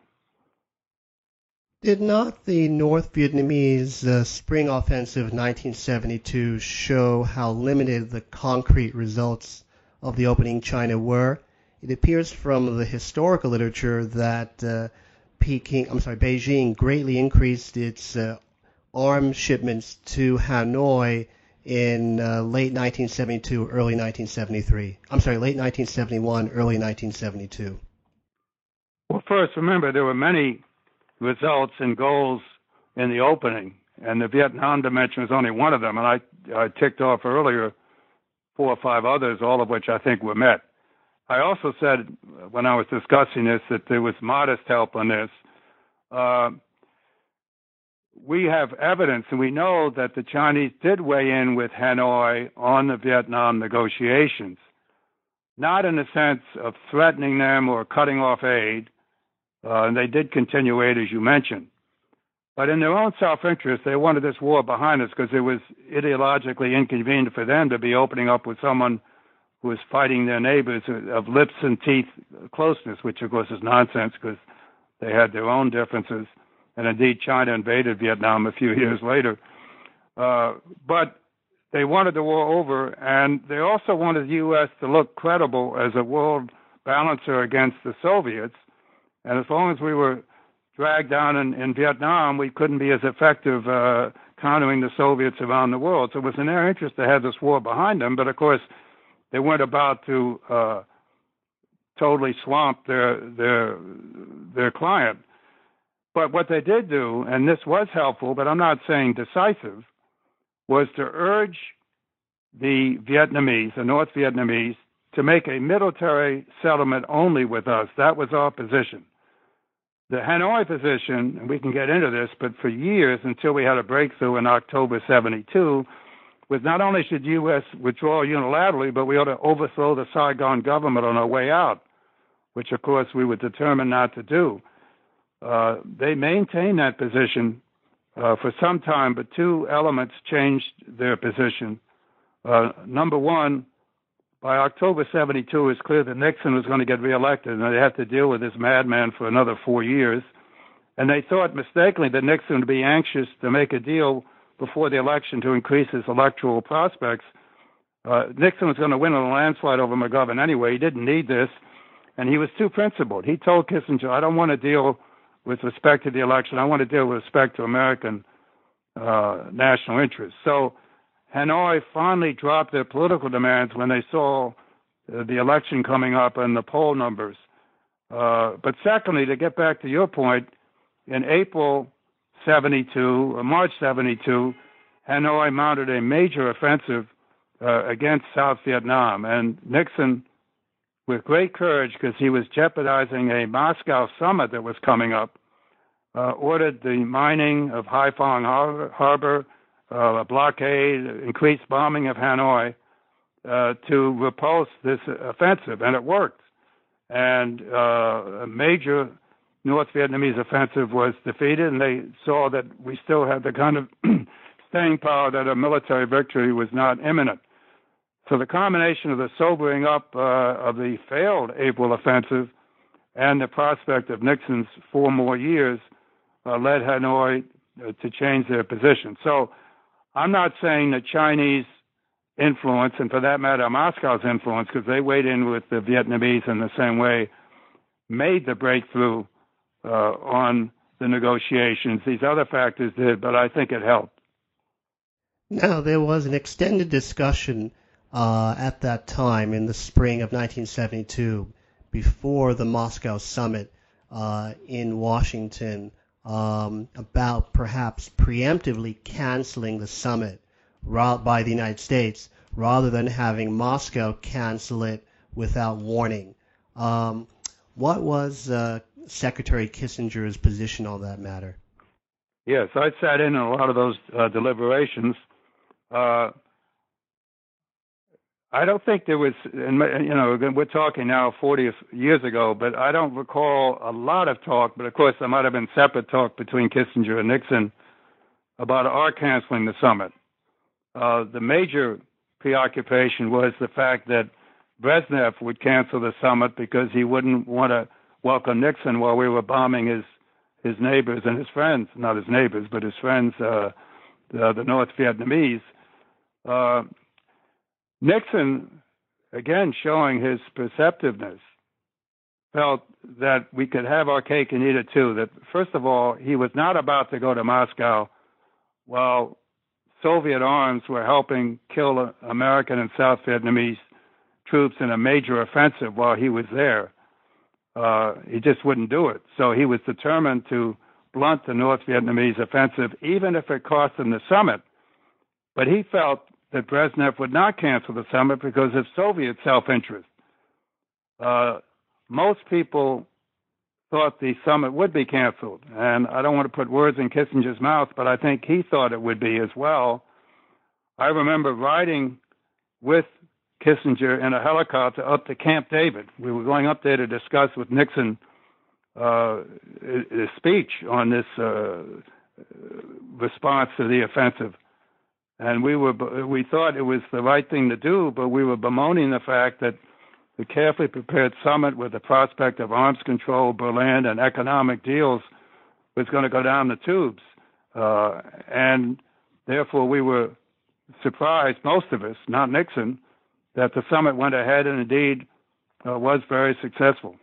Did not the North Vietnamese uh, spring offensive of nineteen seventy-two show how limited the concrete results of the opening China were, it appears from the historical literature that uh, Peking, I'm sorry, Beijing greatly increased its uh, arms shipments to Hanoi in uh, late nineteen seventy-two, early nineteen seventy-three. I'm sorry, late nineteen seventy-one, early nineteen seventy-two. Well, first, remember, there were many results and goals in the opening, and the Vietnam dimension was only one of them, and I, I ticked off earlier four or five others, all of which I think were met. I also said when I was discussing this that there was modest help on this. Uh, we have evidence, and we know that the Chinese did weigh in with Hanoi on the Vietnam negotiations, not in the sense of threatening them or cutting off aid, uh, and they did continue aid, as you mentioned. But in their own self-interest, they wanted this war behind us because it was ideologically inconvenient for them to be opening up with someone who was fighting their neighbors of lips and teeth closeness, which, of course, is nonsense because they had their own differences. And indeed, China invaded Vietnam a few years later. Uh, but they wanted the war over, and they also wanted the U S to look credible as a world balancer against the Soviets. And as long as we were dragged down in, in Vietnam, we couldn't be as effective uh, countering the Soviets around the world. So it was in their interest to have this war behind them. But, of course, they weren't about to uh, totally swamp their their their client. But what they did do, and this was helpful, but I'm not saying decisive, was to urge the Vietnamese, the North Vietnamese, to make a military settlement only with us. That was our position. The Hanoi position, and we can get into this, but for years, until we had a breakthrough in October seventy-two, was not only should the U S withdraw unilaterally, but we ought to overthrow the Saigon government on our way out, which, of course, we were determined not to do. Uh, they maintained that position uh, for some time, but two elements changed their position. Uh, number one, by October seventy-two, it was clear that Nixon was going to get reelected, and they had to deal with this madman for another four years. And they thought mistakenly that Nixon would be anxious to make a deal before the election to increase his electoral prospects. Uh, Nixon was going to win on a landslide over McGovern anyway. He didn't need this, and he was too principled. He told Kissinger, I don't want to deal with respect to the election. I want to deal with respect to American uh, national interests. So Hanoi finally dropped their political demands when they saw uh, the election coming up and the poll numbers. Uh, but secondly, to get back to your point, in April seventy-two, or March seventy-two, Hanoi mounted a major offensive uh, against South Vietnam. And Nixon, with great courage, because he was jeopardizing a Moscow summit that was coming up, uh, ordered the mining of Haiphong Harbor, Harbor uh, a blockade, increased bombing of Hanoi uh, to repulse this offensive, and it worked. And uh, a major North Vietnamese offensive was defeated, and they saw that we still had the kind of staying power that a military victory was not imminent. So the combination of the sobering up uh, of the failed April offensive and the prospect of Nixon's four more years uh, led Hanoi uh, to change their position. So I'm not saying the Chinese influence, and for that matter, Moscow's influence, because they weighed in with the Vietnamese in the same way, made the breakthrough uh, on the negotiations. These other factors did, but I think it helped. Now, there was an extended discussion uh, at that time in the spring of nineteen seventy-two, before the Moscow summit uh, in Washington, um, about perhaps preemptively canceling the summit by the United States rather than having Moscow cancel it without warning. Um, what was uh, Secretary Kissinger's position on that matter? Yes, I sat in on a lot of those uh, deliberations. Uh, I don't think there was, and you know, we're talking now forty years ago, but I don't recall a lot of talk, but of course there might have been separate talk between Kissinger and Nixon about our canceling the summit. Uh, the major preoccupation was the fact that Brezhnev would cancel the summit because he wouldn't want to welcome Nixon while we were bombing his, his neighbors and his friends, not his neighbors, but his friends, uh, the, the North Vietnamese. Uh, Nixon, again, showing his perceptiveness, felt that we could have our cake and eat it too. That, first of all, he was not about to go to Moscow while Soviet arms were helping kill American and South Vietnamese troops in a major offensive while he was there. Uh, he just wouldn't do it. So he was determined to blunt the North Vietnamese offensive, even if it cost him the summit. But he felt that Brezhnev would not cancel the summit because of Soviet self-interest. Uh, most people thought the summit would be canceled, and I don't want to put words in Kissinger's mouth, but I think he thought it would be as well. I remember riding with Kissinger in a helicopter up to Camp David. We were going up there to discuss with Nixon uh, his speech on this uh, response to the offensive. And we were we thought it was the right thing to do, but we were bemoaning the fact that the carefully prepared summit with the prospect of arms control, Berlin, and economic deals was going to go down the tubes. Uh, and therefore we were surprised, most of us, not Nixon, that the summit went ahead and indeed uh, was very successful.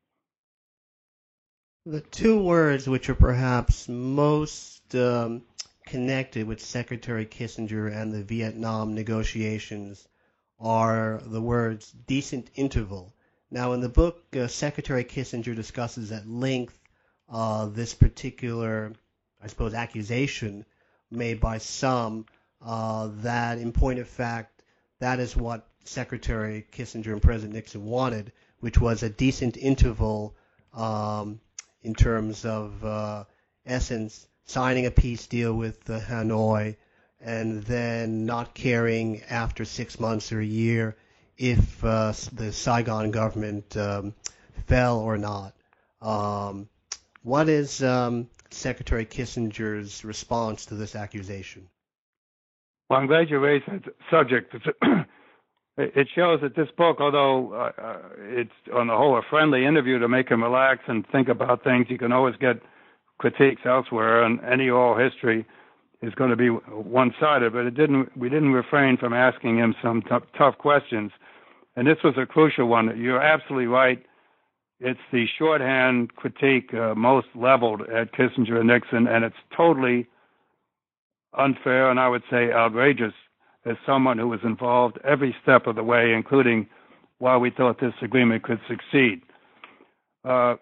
The two words which are perhaps most um, connected with Secretary Kissinger and the Vietnam negotiations are the words decent interval. Now, in the book, uh, Secretary Kissinger discusses at length uh, this particular, I suppose, accusation made by some uh, that, in point of fact, that is what Secretary Kissinger and President Nixon wanted, which was a decent interval um, in terms of uh, essence, signing a peace deal with uh, Hanoi, and then not caring after six months or a year if uh, the Saigon government um, fell or not. Um, what is um, Secretary Kissinger's response to this accusation? Well, I'm glad you raised that subject. It shows that this book, although uh, it's on the whole a friendly interview to make him relax and think about things, you can always get critiques elsewhere, and any oral history is going to be one-sided. But it didn't. We didn't refrain from asking him some t- tough questions, and this was a crucial one. You're absolutely right. It's the shorthand critique uh, most leveled at Kissinger and Nixon, and it's totally unfair, and I would say outrageous, as someone who was involved every step of the way, including why we thought this agreement could succeed. Uh,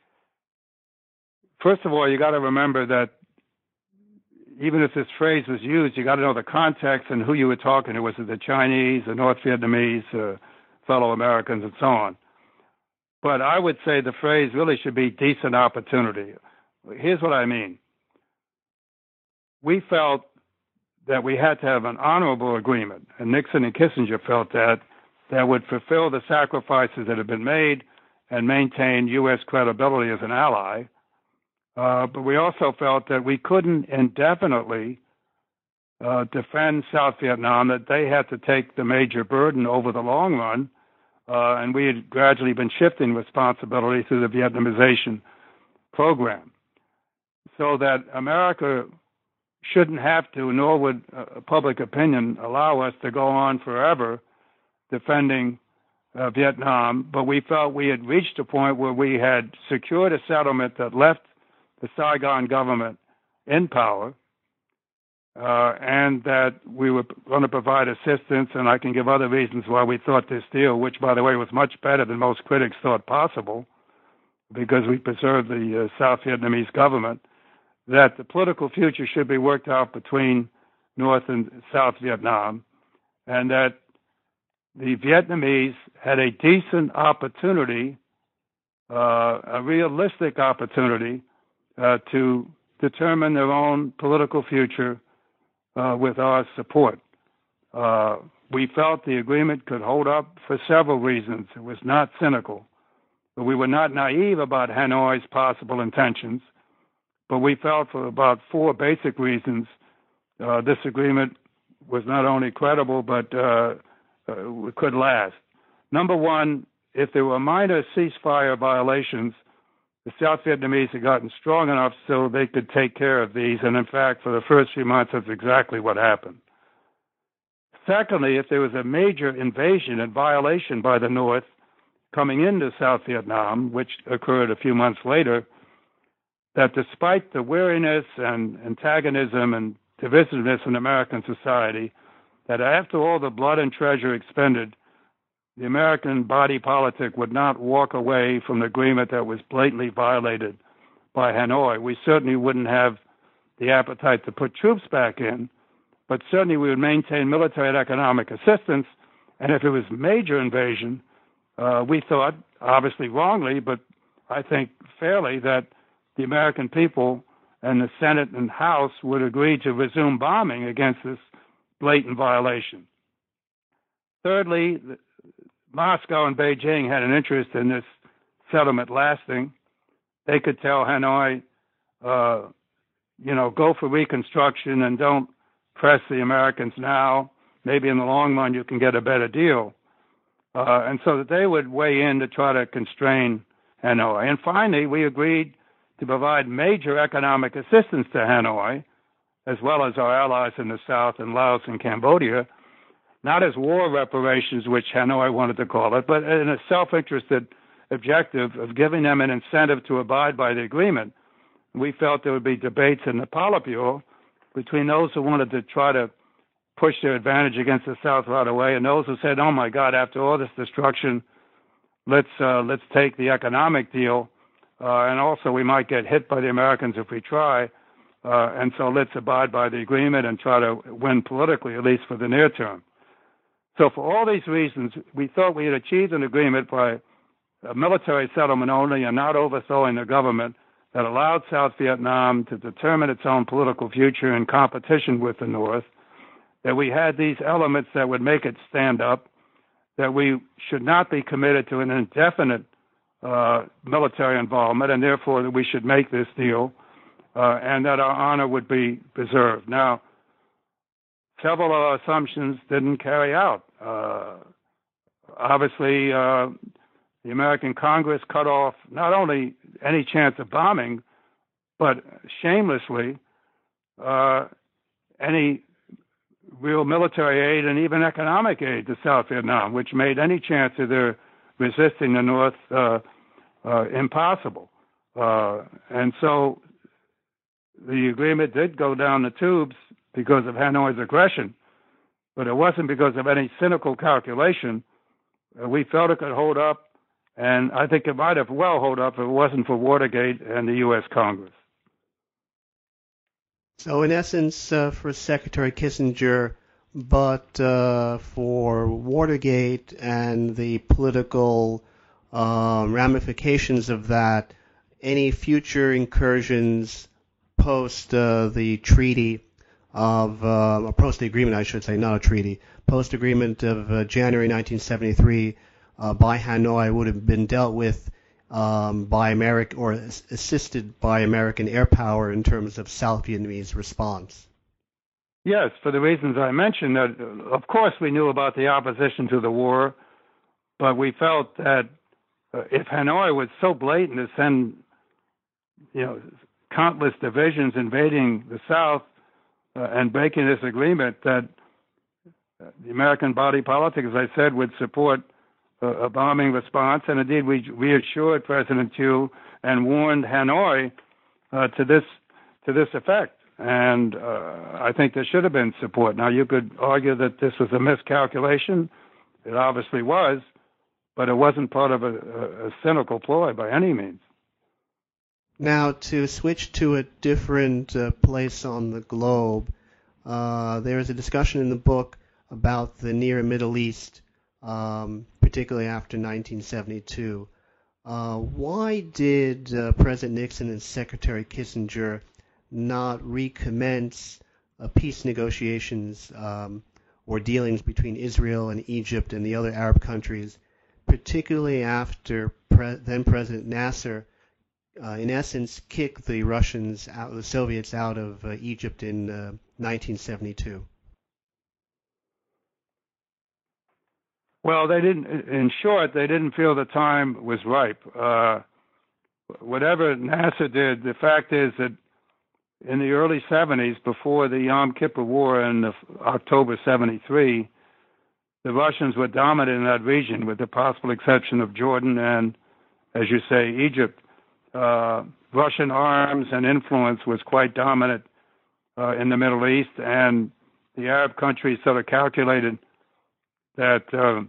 first of all, you got to remember that even if this phrase was used, you got to know the context and who you were talking to. Was it the Chinese, the North Vietnamese, uh, fellow Americans, and so on? But I would say the phrase really should be decent opportunity. Here's what I mean. We felt that we had to have an honorable agreement, and Nixon and Kissinger felt that, that would fulfill the sacrifices that had been made and maintain U S credibility as an ally. Uh, but we also felt that we couldn't indefinitely uh, defend South Vietnam, that they had to take the major burden over the long run, uh, and we had gradually been shifting responsibility through the Vietnamization program. So that America shouldn't have to, nor would uh, public opinion allow us to go on forever defending uh, Vietnam, but we felt we had reached a point where we had secured a settlement that left the Saigon government in power, uh, and that we were going to provide assistance, and I can give other reasons why we thought this deal, which, by the way, was much better than most critics thought possible, because we preserved the uh, South Vietnamese government, that the political future should be worked out between North and South Vietnam, and that the Vietnamese had a decent opportunity, uh, a realistic opportunity, uh, to determine their own political future uh, with our support. Uh, we felt the agreement could hold up for several reasons. It was not cynical, but we were not naive about Hanoi's possible intentions. But we felt for about four basic reasons uh, this agreement was not only credible, but uh, uh, could last. Number one, if there were minor ceasefire violations, the South Vietnamese had gotten strong enough so they could take care of these, and in fact, for the first few months, that's exactly what happened. Secondly, if there was a major invasion and violation by the North, coming into South Vietnam, which occurred a few months later, that despite the weariness and antagonism and divisiveness in American society, that after all the blood and treasure expended, the American body politic would not walk away from the agreement that was blatantly violated by Hanoi. We certainly wouldn't have the appetite to put troops back in, but certainly we would maintain military and economic assistance. And if it was major invasion, uh, we thought, obviously wrongly, but I think fairly, that the American people and the Senate and House would agree to resume bombing against this blatant violation. Thirdly, Moscow and Beijing had an interest in this settlement lasting. They could tell Hanoi, uh, you know, go for reconstruction and don't press the Americans now. Maybe in the long run you can get a better deal. Uh, and so that they would weigh in to try to constrain Hanoi. And finally, we agreed to provide major economic assistance to Hanoi, as well as our allies in the South in Laos and Cambodia, not as war reparations, which Hanoi wanted to call it, but in a self-interested objective of giving them an incentive to abide by the agreement. We felt there would be debates in the Politburo between those who wanted to try to push their advantage against the South right away and those who said, oh, my God, after all this destruction, let's uh, let's take the economic deal. Uh, and also we might get hit by the Americans if we try. Uh, and so let's abide by the agreement and try to win politically, at least for the near term. So for all these reasons, we thought we had achieved an agreement by a military settlement only and not overthrowing the government that allowed South Vietnam to determine its own political future in competition with the North, that we had these elements that would make it stand up, that we should not be committed to an indefinite uh, military involvement, and therefore that we should make this deal, uh, and that our honor would be preserved. Now, several of our assumptions didn't carry out. Uh, obviously, uh, the American Congress cut off not only any chance of bombing, but shamelessly uh, any real military aid and even economic aid to South Vietnam, which made any chance of their resisting the North uh, uh, impossible. Uh, and so the agreement did go down the tubes because of Hanoi's aggression, but it wasn't because of any cynical calculation. Uh, we felt it could hold up, and I think it might have well hold up if it wasn't for Watergate and the U S Congress. So in essence, uh, for Secretary Kissinger, but uh, for Watergate and the political um, ramifications of that, any future incursions post uh, the treaty of, uh, post the agreement, I should say, not a treaty, post agreement of uh, January nineteen seventy-three uh, by Hanoi would have been dealt with Um, by American or assisted by American air power in terms of South Vietnamese response? Yes, for the reasons I mentioned. That, of course, we knew about the opposition to the war, but we felt that uh, if Hanoi was so blatant to send, you know, countless divisions invading the South uh, and breaking this agreement, that the American body politic, as I said, would support a bombing response, and indeed we reassured President Thieu and warned Hanoi uh, to this to this effect. And uh, I think there should have been support. Now, you could argue that this was a miscalculation. It obviously was, but it wasn't part of a, a cynical ploy by any means. Now, to switch to a different uh, place on the globe, uh, there is a discussion in the book about the Near Middle East, Um, particularly after nineteen seventy-two. Uh, why did uh, President Nixon and Secretary Kissinger not recommence uh, peace negotiations um, or dealings between Israel and Egypt and the other Arab countries, particularly after pre- then President Nasser, uh, in essence, kicked the Russians out, the Soviets out of uh, Egypt in uh, nineteen seventy-two? Well, they didn't. In short, they didn't feel the time was ripe. Uh, whatever Nasser did, the fact is that in the early seventies, before the Yom Kippur War in the, October seventy-three, the Russians were dominant in that region, with the possible exception of Jordan and, as you say, Egypt. Uh, Russian arms and influence was quite dominant uh, in the Middle East, and the Arab countries sort of calculated that uh,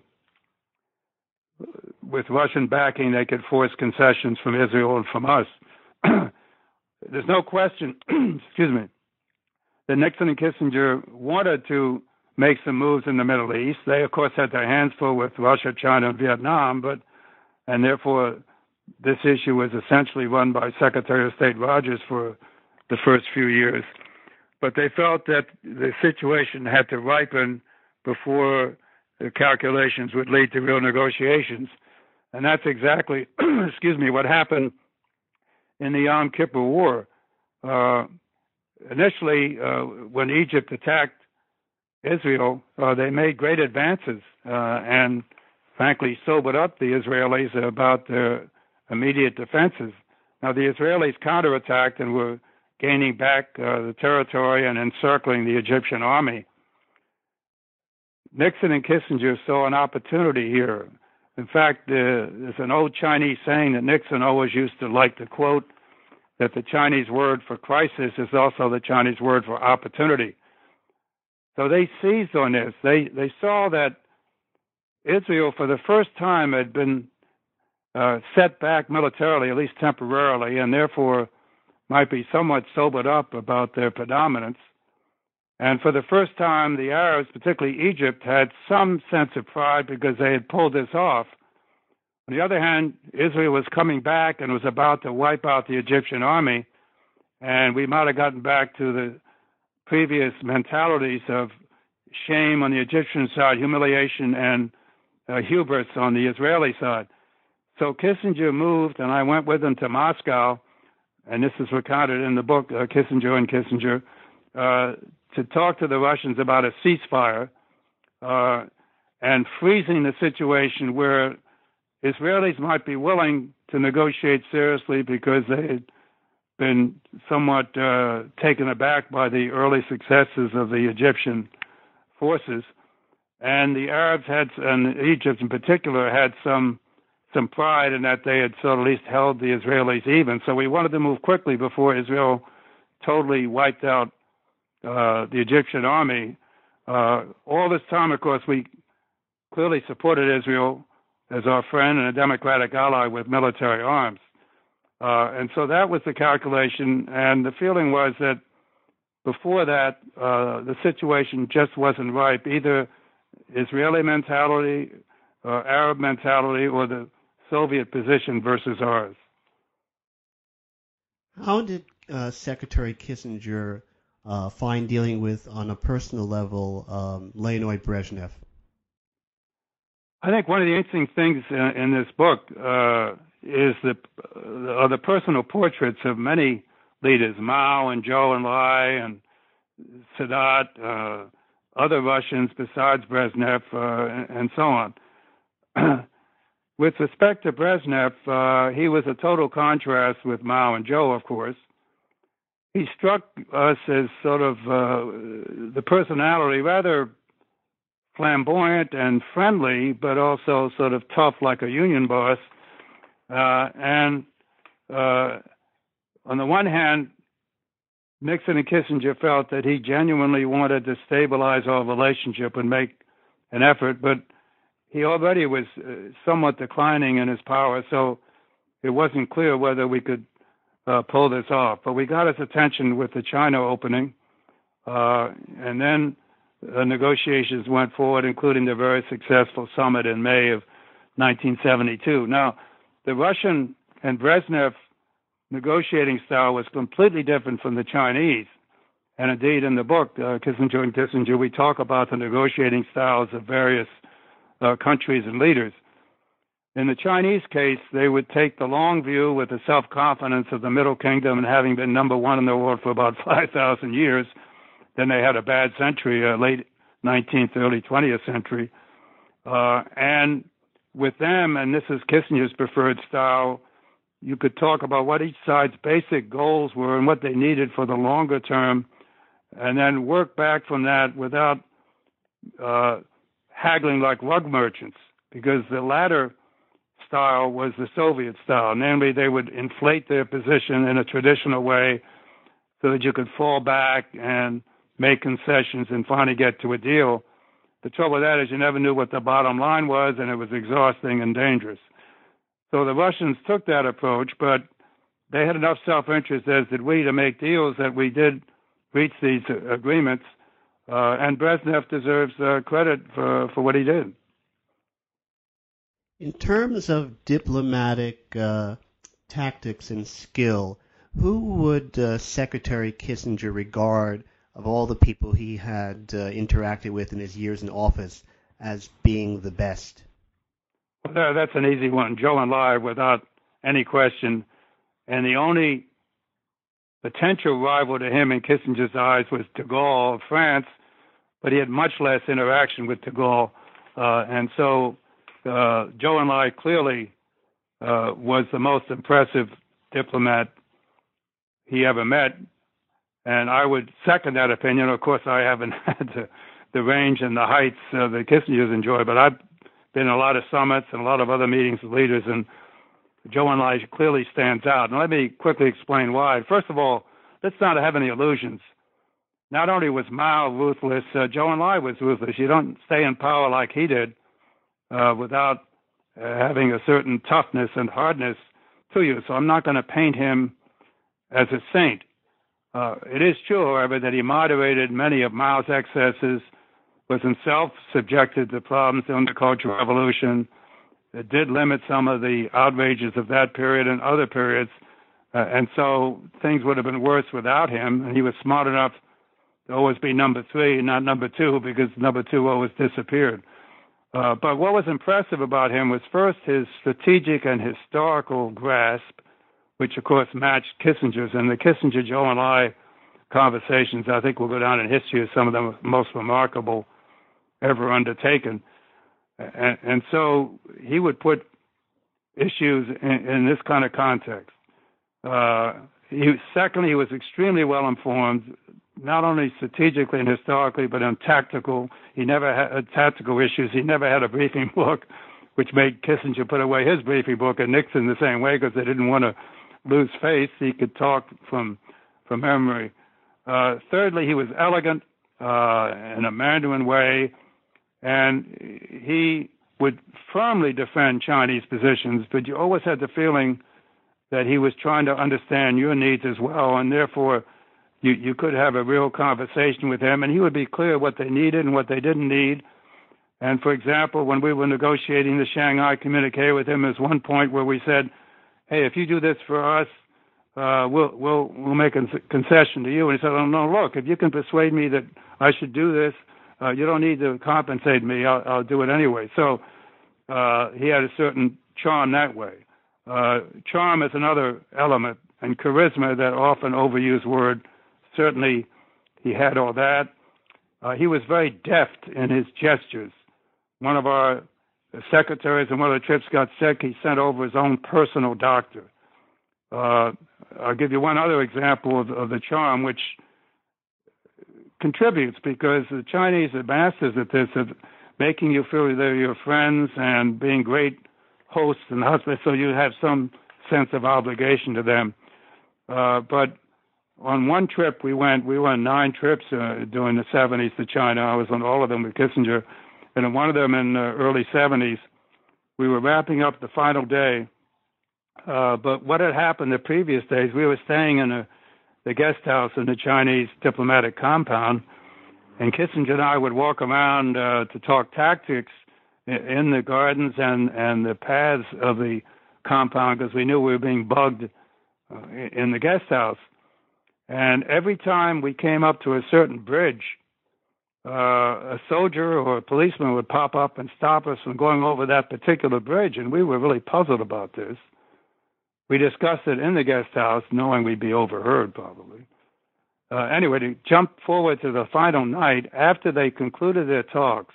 with Russian backing, they could force concessions from Israel and from us. There's no question, excuse me, that Nixon and Kissinger wanted to make some moves in the Middle East. They, of course, had their hands full with Russia, China, and Vietnam, but and therefore this issue was essentially run by Secretary of State Rogers for the first few years. But they felt that the situation had to ripen before the calculations would lead to real negotiations. And that's exactly, excuse me, what happened in the Yom Kippur War. Uh, initially, uh, when Egypt attacked Israel, uh, they made great advances uh, and, frankly, sobered up the Israelis about their immediate defenses. Now, the Israelis counterattacked and were gaining back uh, the territory and encircling the Egyptian army. Nixon and Kissinger saw an opportunity here. In fact, uh, there's an old Chinese saying that Nixon always used to like to quote, that the Chinese word for crisis is also the Chinese word for opportunity. So they seized on this. They they saw that Israel, for the first time, had been uh, set back militarily, at least temporarily, and therefore might be somewhat sobered up about their predominance. And for the first time, the Arabs, particularly Egypt, had some sense of pride because they had pulled this off. On the other hand, Israel was coming back and was about to wipe out the Egyptian army, and we might have gotten back to the previous mentalities of shame on the Egyptian side, humiliation, and uh, hubris on the Israeli side. So Kissinger moved, and I went with him to Moscow, and this is recounted in the book, uh, Kissinger and Kissinger, uh, to talk to the Russians about a ceasefire uh, and freezing the situation where Israelis might be willing to negotiate seriously because they had been somewhat uh, taken aback by the early successes of the Egyptian forces. And the Arabs had, and Egypt in particular, had some some pride in that they had sort of at least held the Israelis even. So we wanted to move quickly before Israel totally wiped out uh, the Egyptian army. Uh, all this time, of course, we clearly supported Israel as our friend and a democratic ally with military arms. Uh, and so that was the calculation, and the feeling was that before that, uh, the situation just wasn't ripe, either Israeli mentality, uh, Arab mentality, or the Soviet position versus ours. How did uh, Secretary Kissinger uh, find dealing with, on a personal level, um, Leonid Brezhnev? I think one of the interesting things in, in this book uh, is the, uh, the personal portraits of many leaders, Mao and Zhou Enlai and Sadat, uh, other Russians besides Brezhnev, uh, and, and so on. With respect to Brezhnev, uh, he was a total contrast with Mao and Zhou, of course. He struck us as sort of uh, the personality rather flamboyant and friendly, but also sort of tough like a union boss. Uh, and uh, on the one hand, Nixon and Kissinger felt that he genuinely wanted to stabilize our relationship and make an effort, but he already was uh, somewhat declining in his power, so it wasn't clear whether we could uh, pull this off. But we got his attention with the China opening, uh, and then uh, negotiations went forward, including the very successful summit in May of nineteen seventy-two. Now, the Russian and Brezhnev negotiating style was completely different from the Chinese. And indeed, in the book, uh, Kissinger and Kissinger, we talk about the negotiating styles of various uh, countries and leaders. In the Chinese case, they would take the long view with the self-confidence of the Middle Kingdom and having been number one in the world for about five thousand years. Then they had a bad century, uh, late nineteenth, early twentieth century. Uh, and with them, and this is Kissinger's preferred style, you could talk about what each side's basic goals were and what they needed for the longer term, and then work back from that without uh, haggling like rug merchants, because the latter style was the Soviet style. Namely, they would inflate their position in a traditional way so that you could fall back and make concessions and finally get to a deal. The trouble with that is you never knew what the bottom line was, and it was exhausting and dangerous. So the Russians took that approach, but they had enough self-interest, as did we, to make deals that we did reach these agreements, uh, and Brezhnev deserves uh, credit for, for what he did. In terms of diplomatic uh, tactics and skill, who would uh, Secretary Kissinger regard, of all the people he had uh, interacted with in his years in office, as being the best? Well, that's an easy one. Zhou Enlai, without any question. And the only potential rival to him in Kissinger's eyes was de Gaulle of France, but he had much less interaction with de Gaulle. Uh, and so uh, Zhou Enlai clearly uh, was the most impressive diplomat he ever met. And I would second that opinion. Of course, I haven't had the, the range and the heights uh, that Kissinger's enjoyed, but I've been in a lot of summits and a lot of other meetings with leaders, and Zhou Enlai clearly stands out. And let me quickly explain why. First of all, let's not have any illusions. Not only was Mao ruthless, uh, Zhou Enlai was ruthless. You don't stay in power like he did uh, without uh, having a certain toughness and hardness to you. So I'm not going to paint him as a saint. Uh, it is true, however, that he moderated many of Mao's excesses, was himself subjected to problems during the Cultural Revolution. It did limit some of the outrages of that period and other periods, uh, and so things would have been worse without him. And he was smart enough to always be number three, not number two, because number two always disappeared. Uh, but what was impressive about him was first his strategic and historical grasp, which of course matched Kissinger's. And the Kissinger-Zhou Enlai conversations, I think, will go down in history as some of the most remarkable ever undertaken. And, and so he would put issues in, in this kind of context. Uh, he, secondly, he was extremely well informed, not only strategically and historically, but on tactical. He never had uh, tactical issues. He never had a briefing book, which made Kissinger put away his briefing book, and Nixon the same way, because they didn't want to lose face. He could talk from from memory. Uh, thirdly, he was elegant uh, in a Mandarin way, and he would firmly defend Chinese positions, but you always had the feeling that he was trying to understand your needs as well, and therefore you, you could have a real conversation with him, and he would be clear what they needed and what they didn't need. And, for example, when we were negotiating the Shanghai Communique with him, there's one point where we said, hey, if you do this for us, uh, we'll, we'll, we'll make a concession to you. And he said, oh, no, look, if you can persuade me that I should do this, uh, you don't need to compensate me. I'll, I'll do it anyway. So uh, he had a certain charm that way. Uh, charm is another element, and charisma, that often overused word, certainly he had all that. Uh, he was very deft in his gestures. One of our secretaries on one of the trips got sick. He sent over his own personal doctor. Uh, I'll give you one other example of, of the charm, which contributes, because the Chinese are masters at this, of making you feel they're your friends and being great hosts and husbands, so you have some sense of obligation to them. Uh, but on one trip we went, we went nine trips uh, during the seventies to China. I was on all of them with Kissinger. And in one of them in the early seventies, we were wrapping up the final day. Uh, but what had happened the previous days, we were staying in a, the guest house in the Chinese diplomatic compound, and Kissinger and I would walk around uh, to talk tactics in the gardens and, and the paths of the compound, because we knew we were being bugged uh, in the guest house. And every time we came up to a certain bridge, Uh, a soldier or a policeman would pop up and stop us from going over that particular bridge, and we were really puzzled about this. We discussed it in the guest house, knowing we'd be overheard probably. Uh, anyway, to jump forward to the final night, after they concluded their talks,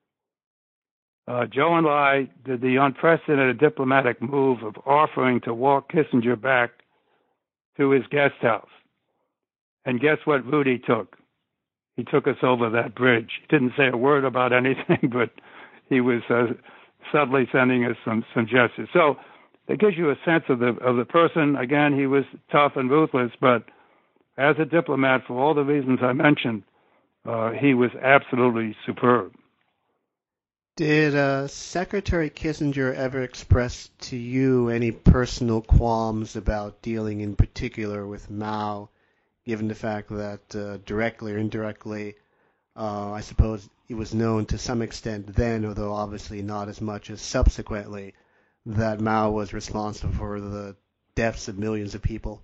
uh, Zhou Enlai did the unprecedented diplomatic move of offering to walk Kissinger back to his guest house. And guess what route he took? he took us over that bridge. He didn't say a word about anything, but he was uh, subtly sending us some, some gestures. So it gives you a sense of the of the person. Again, he was tough and ruthless, but as a diplomat, for all the reasons I mentioned, uh, he was absolutely superb. Did uh, Secretary Kissinger ever express to you any personal qualms about dealing in particular with Mao, given the fact that uh, directly or indirectly, uh, I suppose it was known to some extent then, although obviously not as much as subsequently, that Mao was responsible for the deaths of millions of people?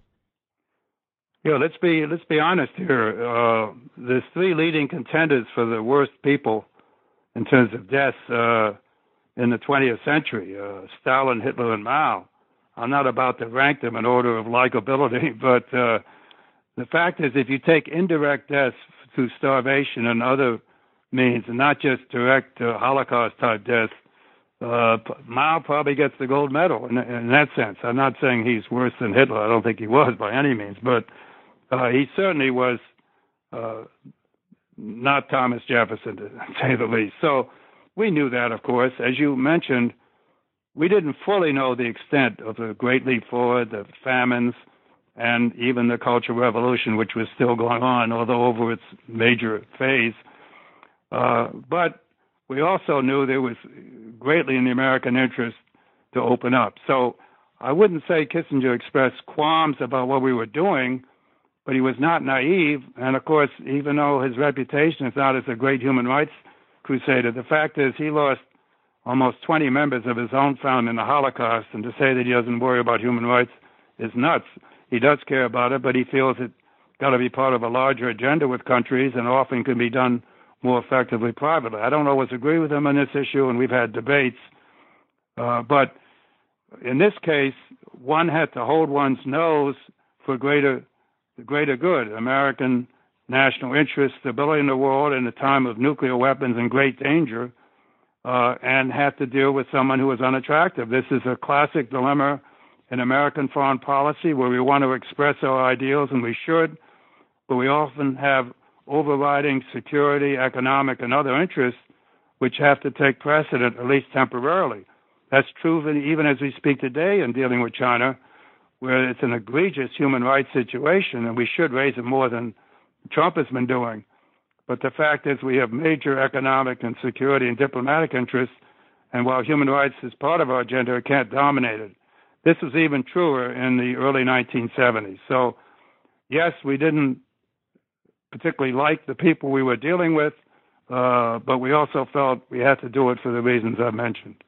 Yeah, let's be let's be honest here. Uh, there's three leading contenders for the worst people in terms of deaths uh, in the twentieth century: uh, Stalin, Hitler, and Mao. I'm not about to rank them in order of likability, but uh, the fact is, if you take indirect deaths through starvation and other means, and not just direct uh, Holocaust-type deaths, uh, Mao probably gets the gold medal in, in that sense. I'm not saying he's worse than Hitler. I don't think he was by any means, but uh, he certainly was uh, not Thomas Jefferson, to say the least. So we knew that, of course. As you mentioned, we didn't fully know the extent of the Great Leap Forward, the famines, and even the Cultural Revolution, which was still going on, although over its major phase. Uh, but we also knew there was greatly in the American interest to open up. So I wouldn't say Kissinger expressed qualms about what we were doing, but he was not naive. And of course, even though his reputation is not as a great human rights crusader, the fact is he lost almost twenty members of his own family in the Holocaust, and to say that he doesn't worry about human rights is nuts. He does care about it, but he feels it's got to be part of a larger agenda with countries and often can be done more effectively privately. I don't always agree with him on this issue, and we've had debates. Uh, but in this case, one had to hold one's nose for greater, the greater good, American national interest, stability in the world in a time of nuclear weapons and great danger, uh, and had to deal with someone who was unattractive. This is a classic dilemma in American foreign policy where we want to express our ideals, and we should, but we often have overriding security, economic, and other interests which have to take precedent, at least temporarily. That's true even as we speak today in dealing with China, where it's an egregious human rights situation, and we should raise it more than Trump has been doing. But the fact is we have major economic and security and diplomatic interests, and while human rights is part of our agenda, it can't dominate it. This was even truer in the early nineteen seventies. So, yes, we didn't particularly like the people we were dealing with, uh, but we also felt we had to do it for the reasons I mentioned.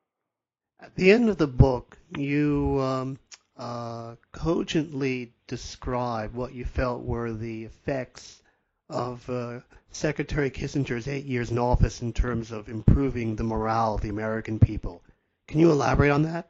At the end of the book, you um, uh, cogently describe what you felt were the effects of uh, Secretary Kissinger's eight years in office in terms of improving the morale of the American people. Can you elaborate on that?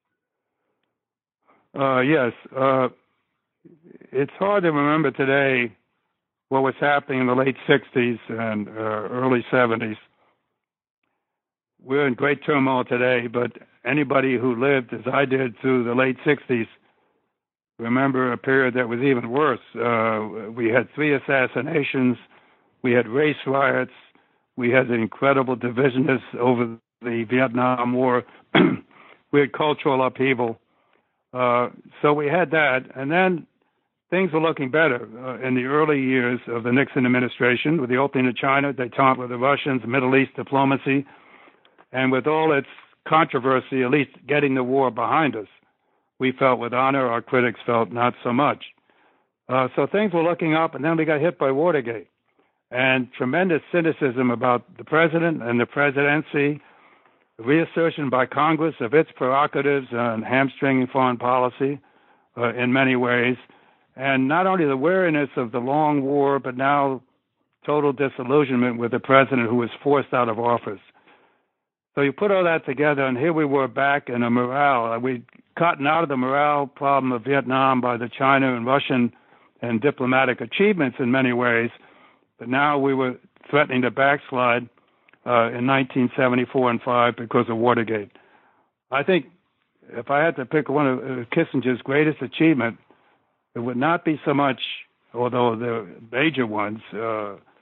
Uh, yes. Uh, it's hard to remember today what was happening in the late sixties and uh, early seventies. We're in great turmoil today, but anybody who lived, as I did, through the late sixties, remember a period that was even worse. Uh, we had three assassinations, we had race riots, we had an incredible divisiveness over the Vietnam War, we had cultural upheaval. Uh, so we had that, and then things were looking better uh, in the early years of the Nixon administration with the opening of China, détente with the Russians, Middle East diplomacy, and with all its controversy, at least getting the war behind us. We felt with honor, our critics felt not so much. Uh, so things were looking up, and then we got hit by Watergate. And tremendous cynicism about the president and the presidency, reassertion by Congress of its prerogatives and hamstringing foreign policy uh, in many ways, and not only the weariness of the long war, but now total disillusionment with the president who was forced out of office. So you put all that together, and here we were back in a morale. We'd gotten out of the morale problem of Vietnam by the China and Russian and diplomatic achievements in many ways, but now we were threatening to backslide uh, in nineteen seventy-four and five because of Watergate. I think if I had to pick one of uh, Kissinger's greatest achievement, it would not be so much, although the major ones, uh,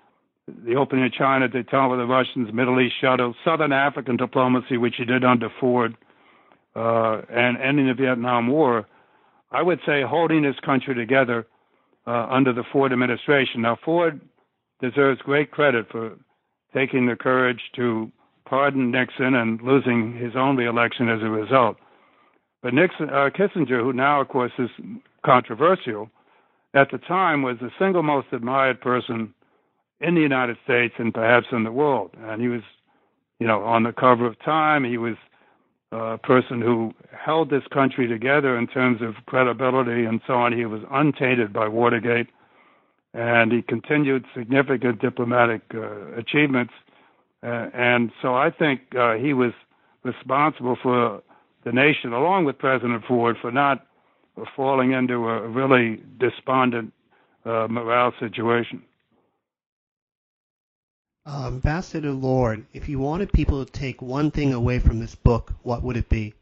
the opening of China to tell with the Russians, Middle East shuttle, Southern African diplomacy, which he did under Ford, uh, and ending the Vietnam War, I would say holding this country together uh, under the Ford administration. Now, Ford deserves great credit for taking the courage to pardon Nixon and losing his own reelection as a result. But Nixon, uh, Kissinger, who now, of course, is controversial, at the time was the single most admired person in the United States and perhaps in the world. And he was, you know, on the cover of Time. He was a person who held this country together in terms of credibility and so on. He was untainted by Watergate, and he continued significant diplomatic uh, achievements. Uh, and so I think uh, he was responsible for the nation, along with President Ford, for not falling into a really despondent uh, morale situation. Uh, Ambassador Lord, if you wanted people to take one thing away from this book, what would it be?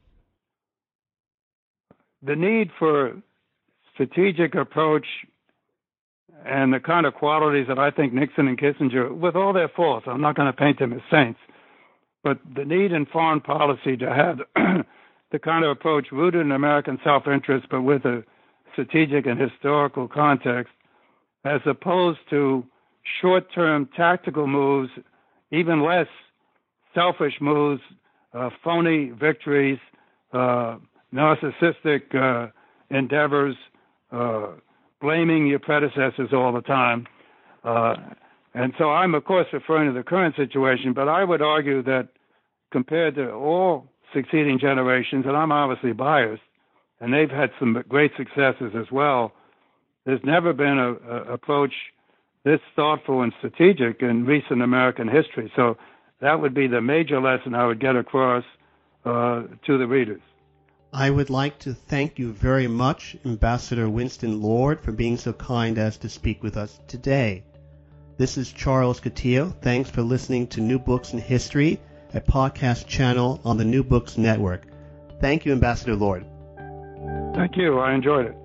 The need for strategic approach and the kind of qualities that I think Nixon and Kissinger, with all their faults, I'm not going to paint them as saints, but the need in foreign policy to have the kind of approach rooted in American self-interest, but with a strategic and historical context, as opposed to short-term tactical moves, even less selfish moves, uh, phony victories, uh, narcissistic uh, endeavors, uh, blaming your predecessors all the time. Uh, and so I'm, of course, referring to the current situation, but I would argue that compared to all succeeding generations, and I'm obviously biased, and they've had some great successes as well, there's never been a, a approach this thoughtful and strategic in recent American history. So that would be the major lesson I would get across uh, to the readers. I would like to thank you very much, Ambassador Winston Lord, for being so kind as to speak with us today. This is Charles Coutinho. Thanks for listening to New Books in History, a podcast channel on the New Books Network. Thank you, Ambassador Lord. Thank you. I enjoyed it.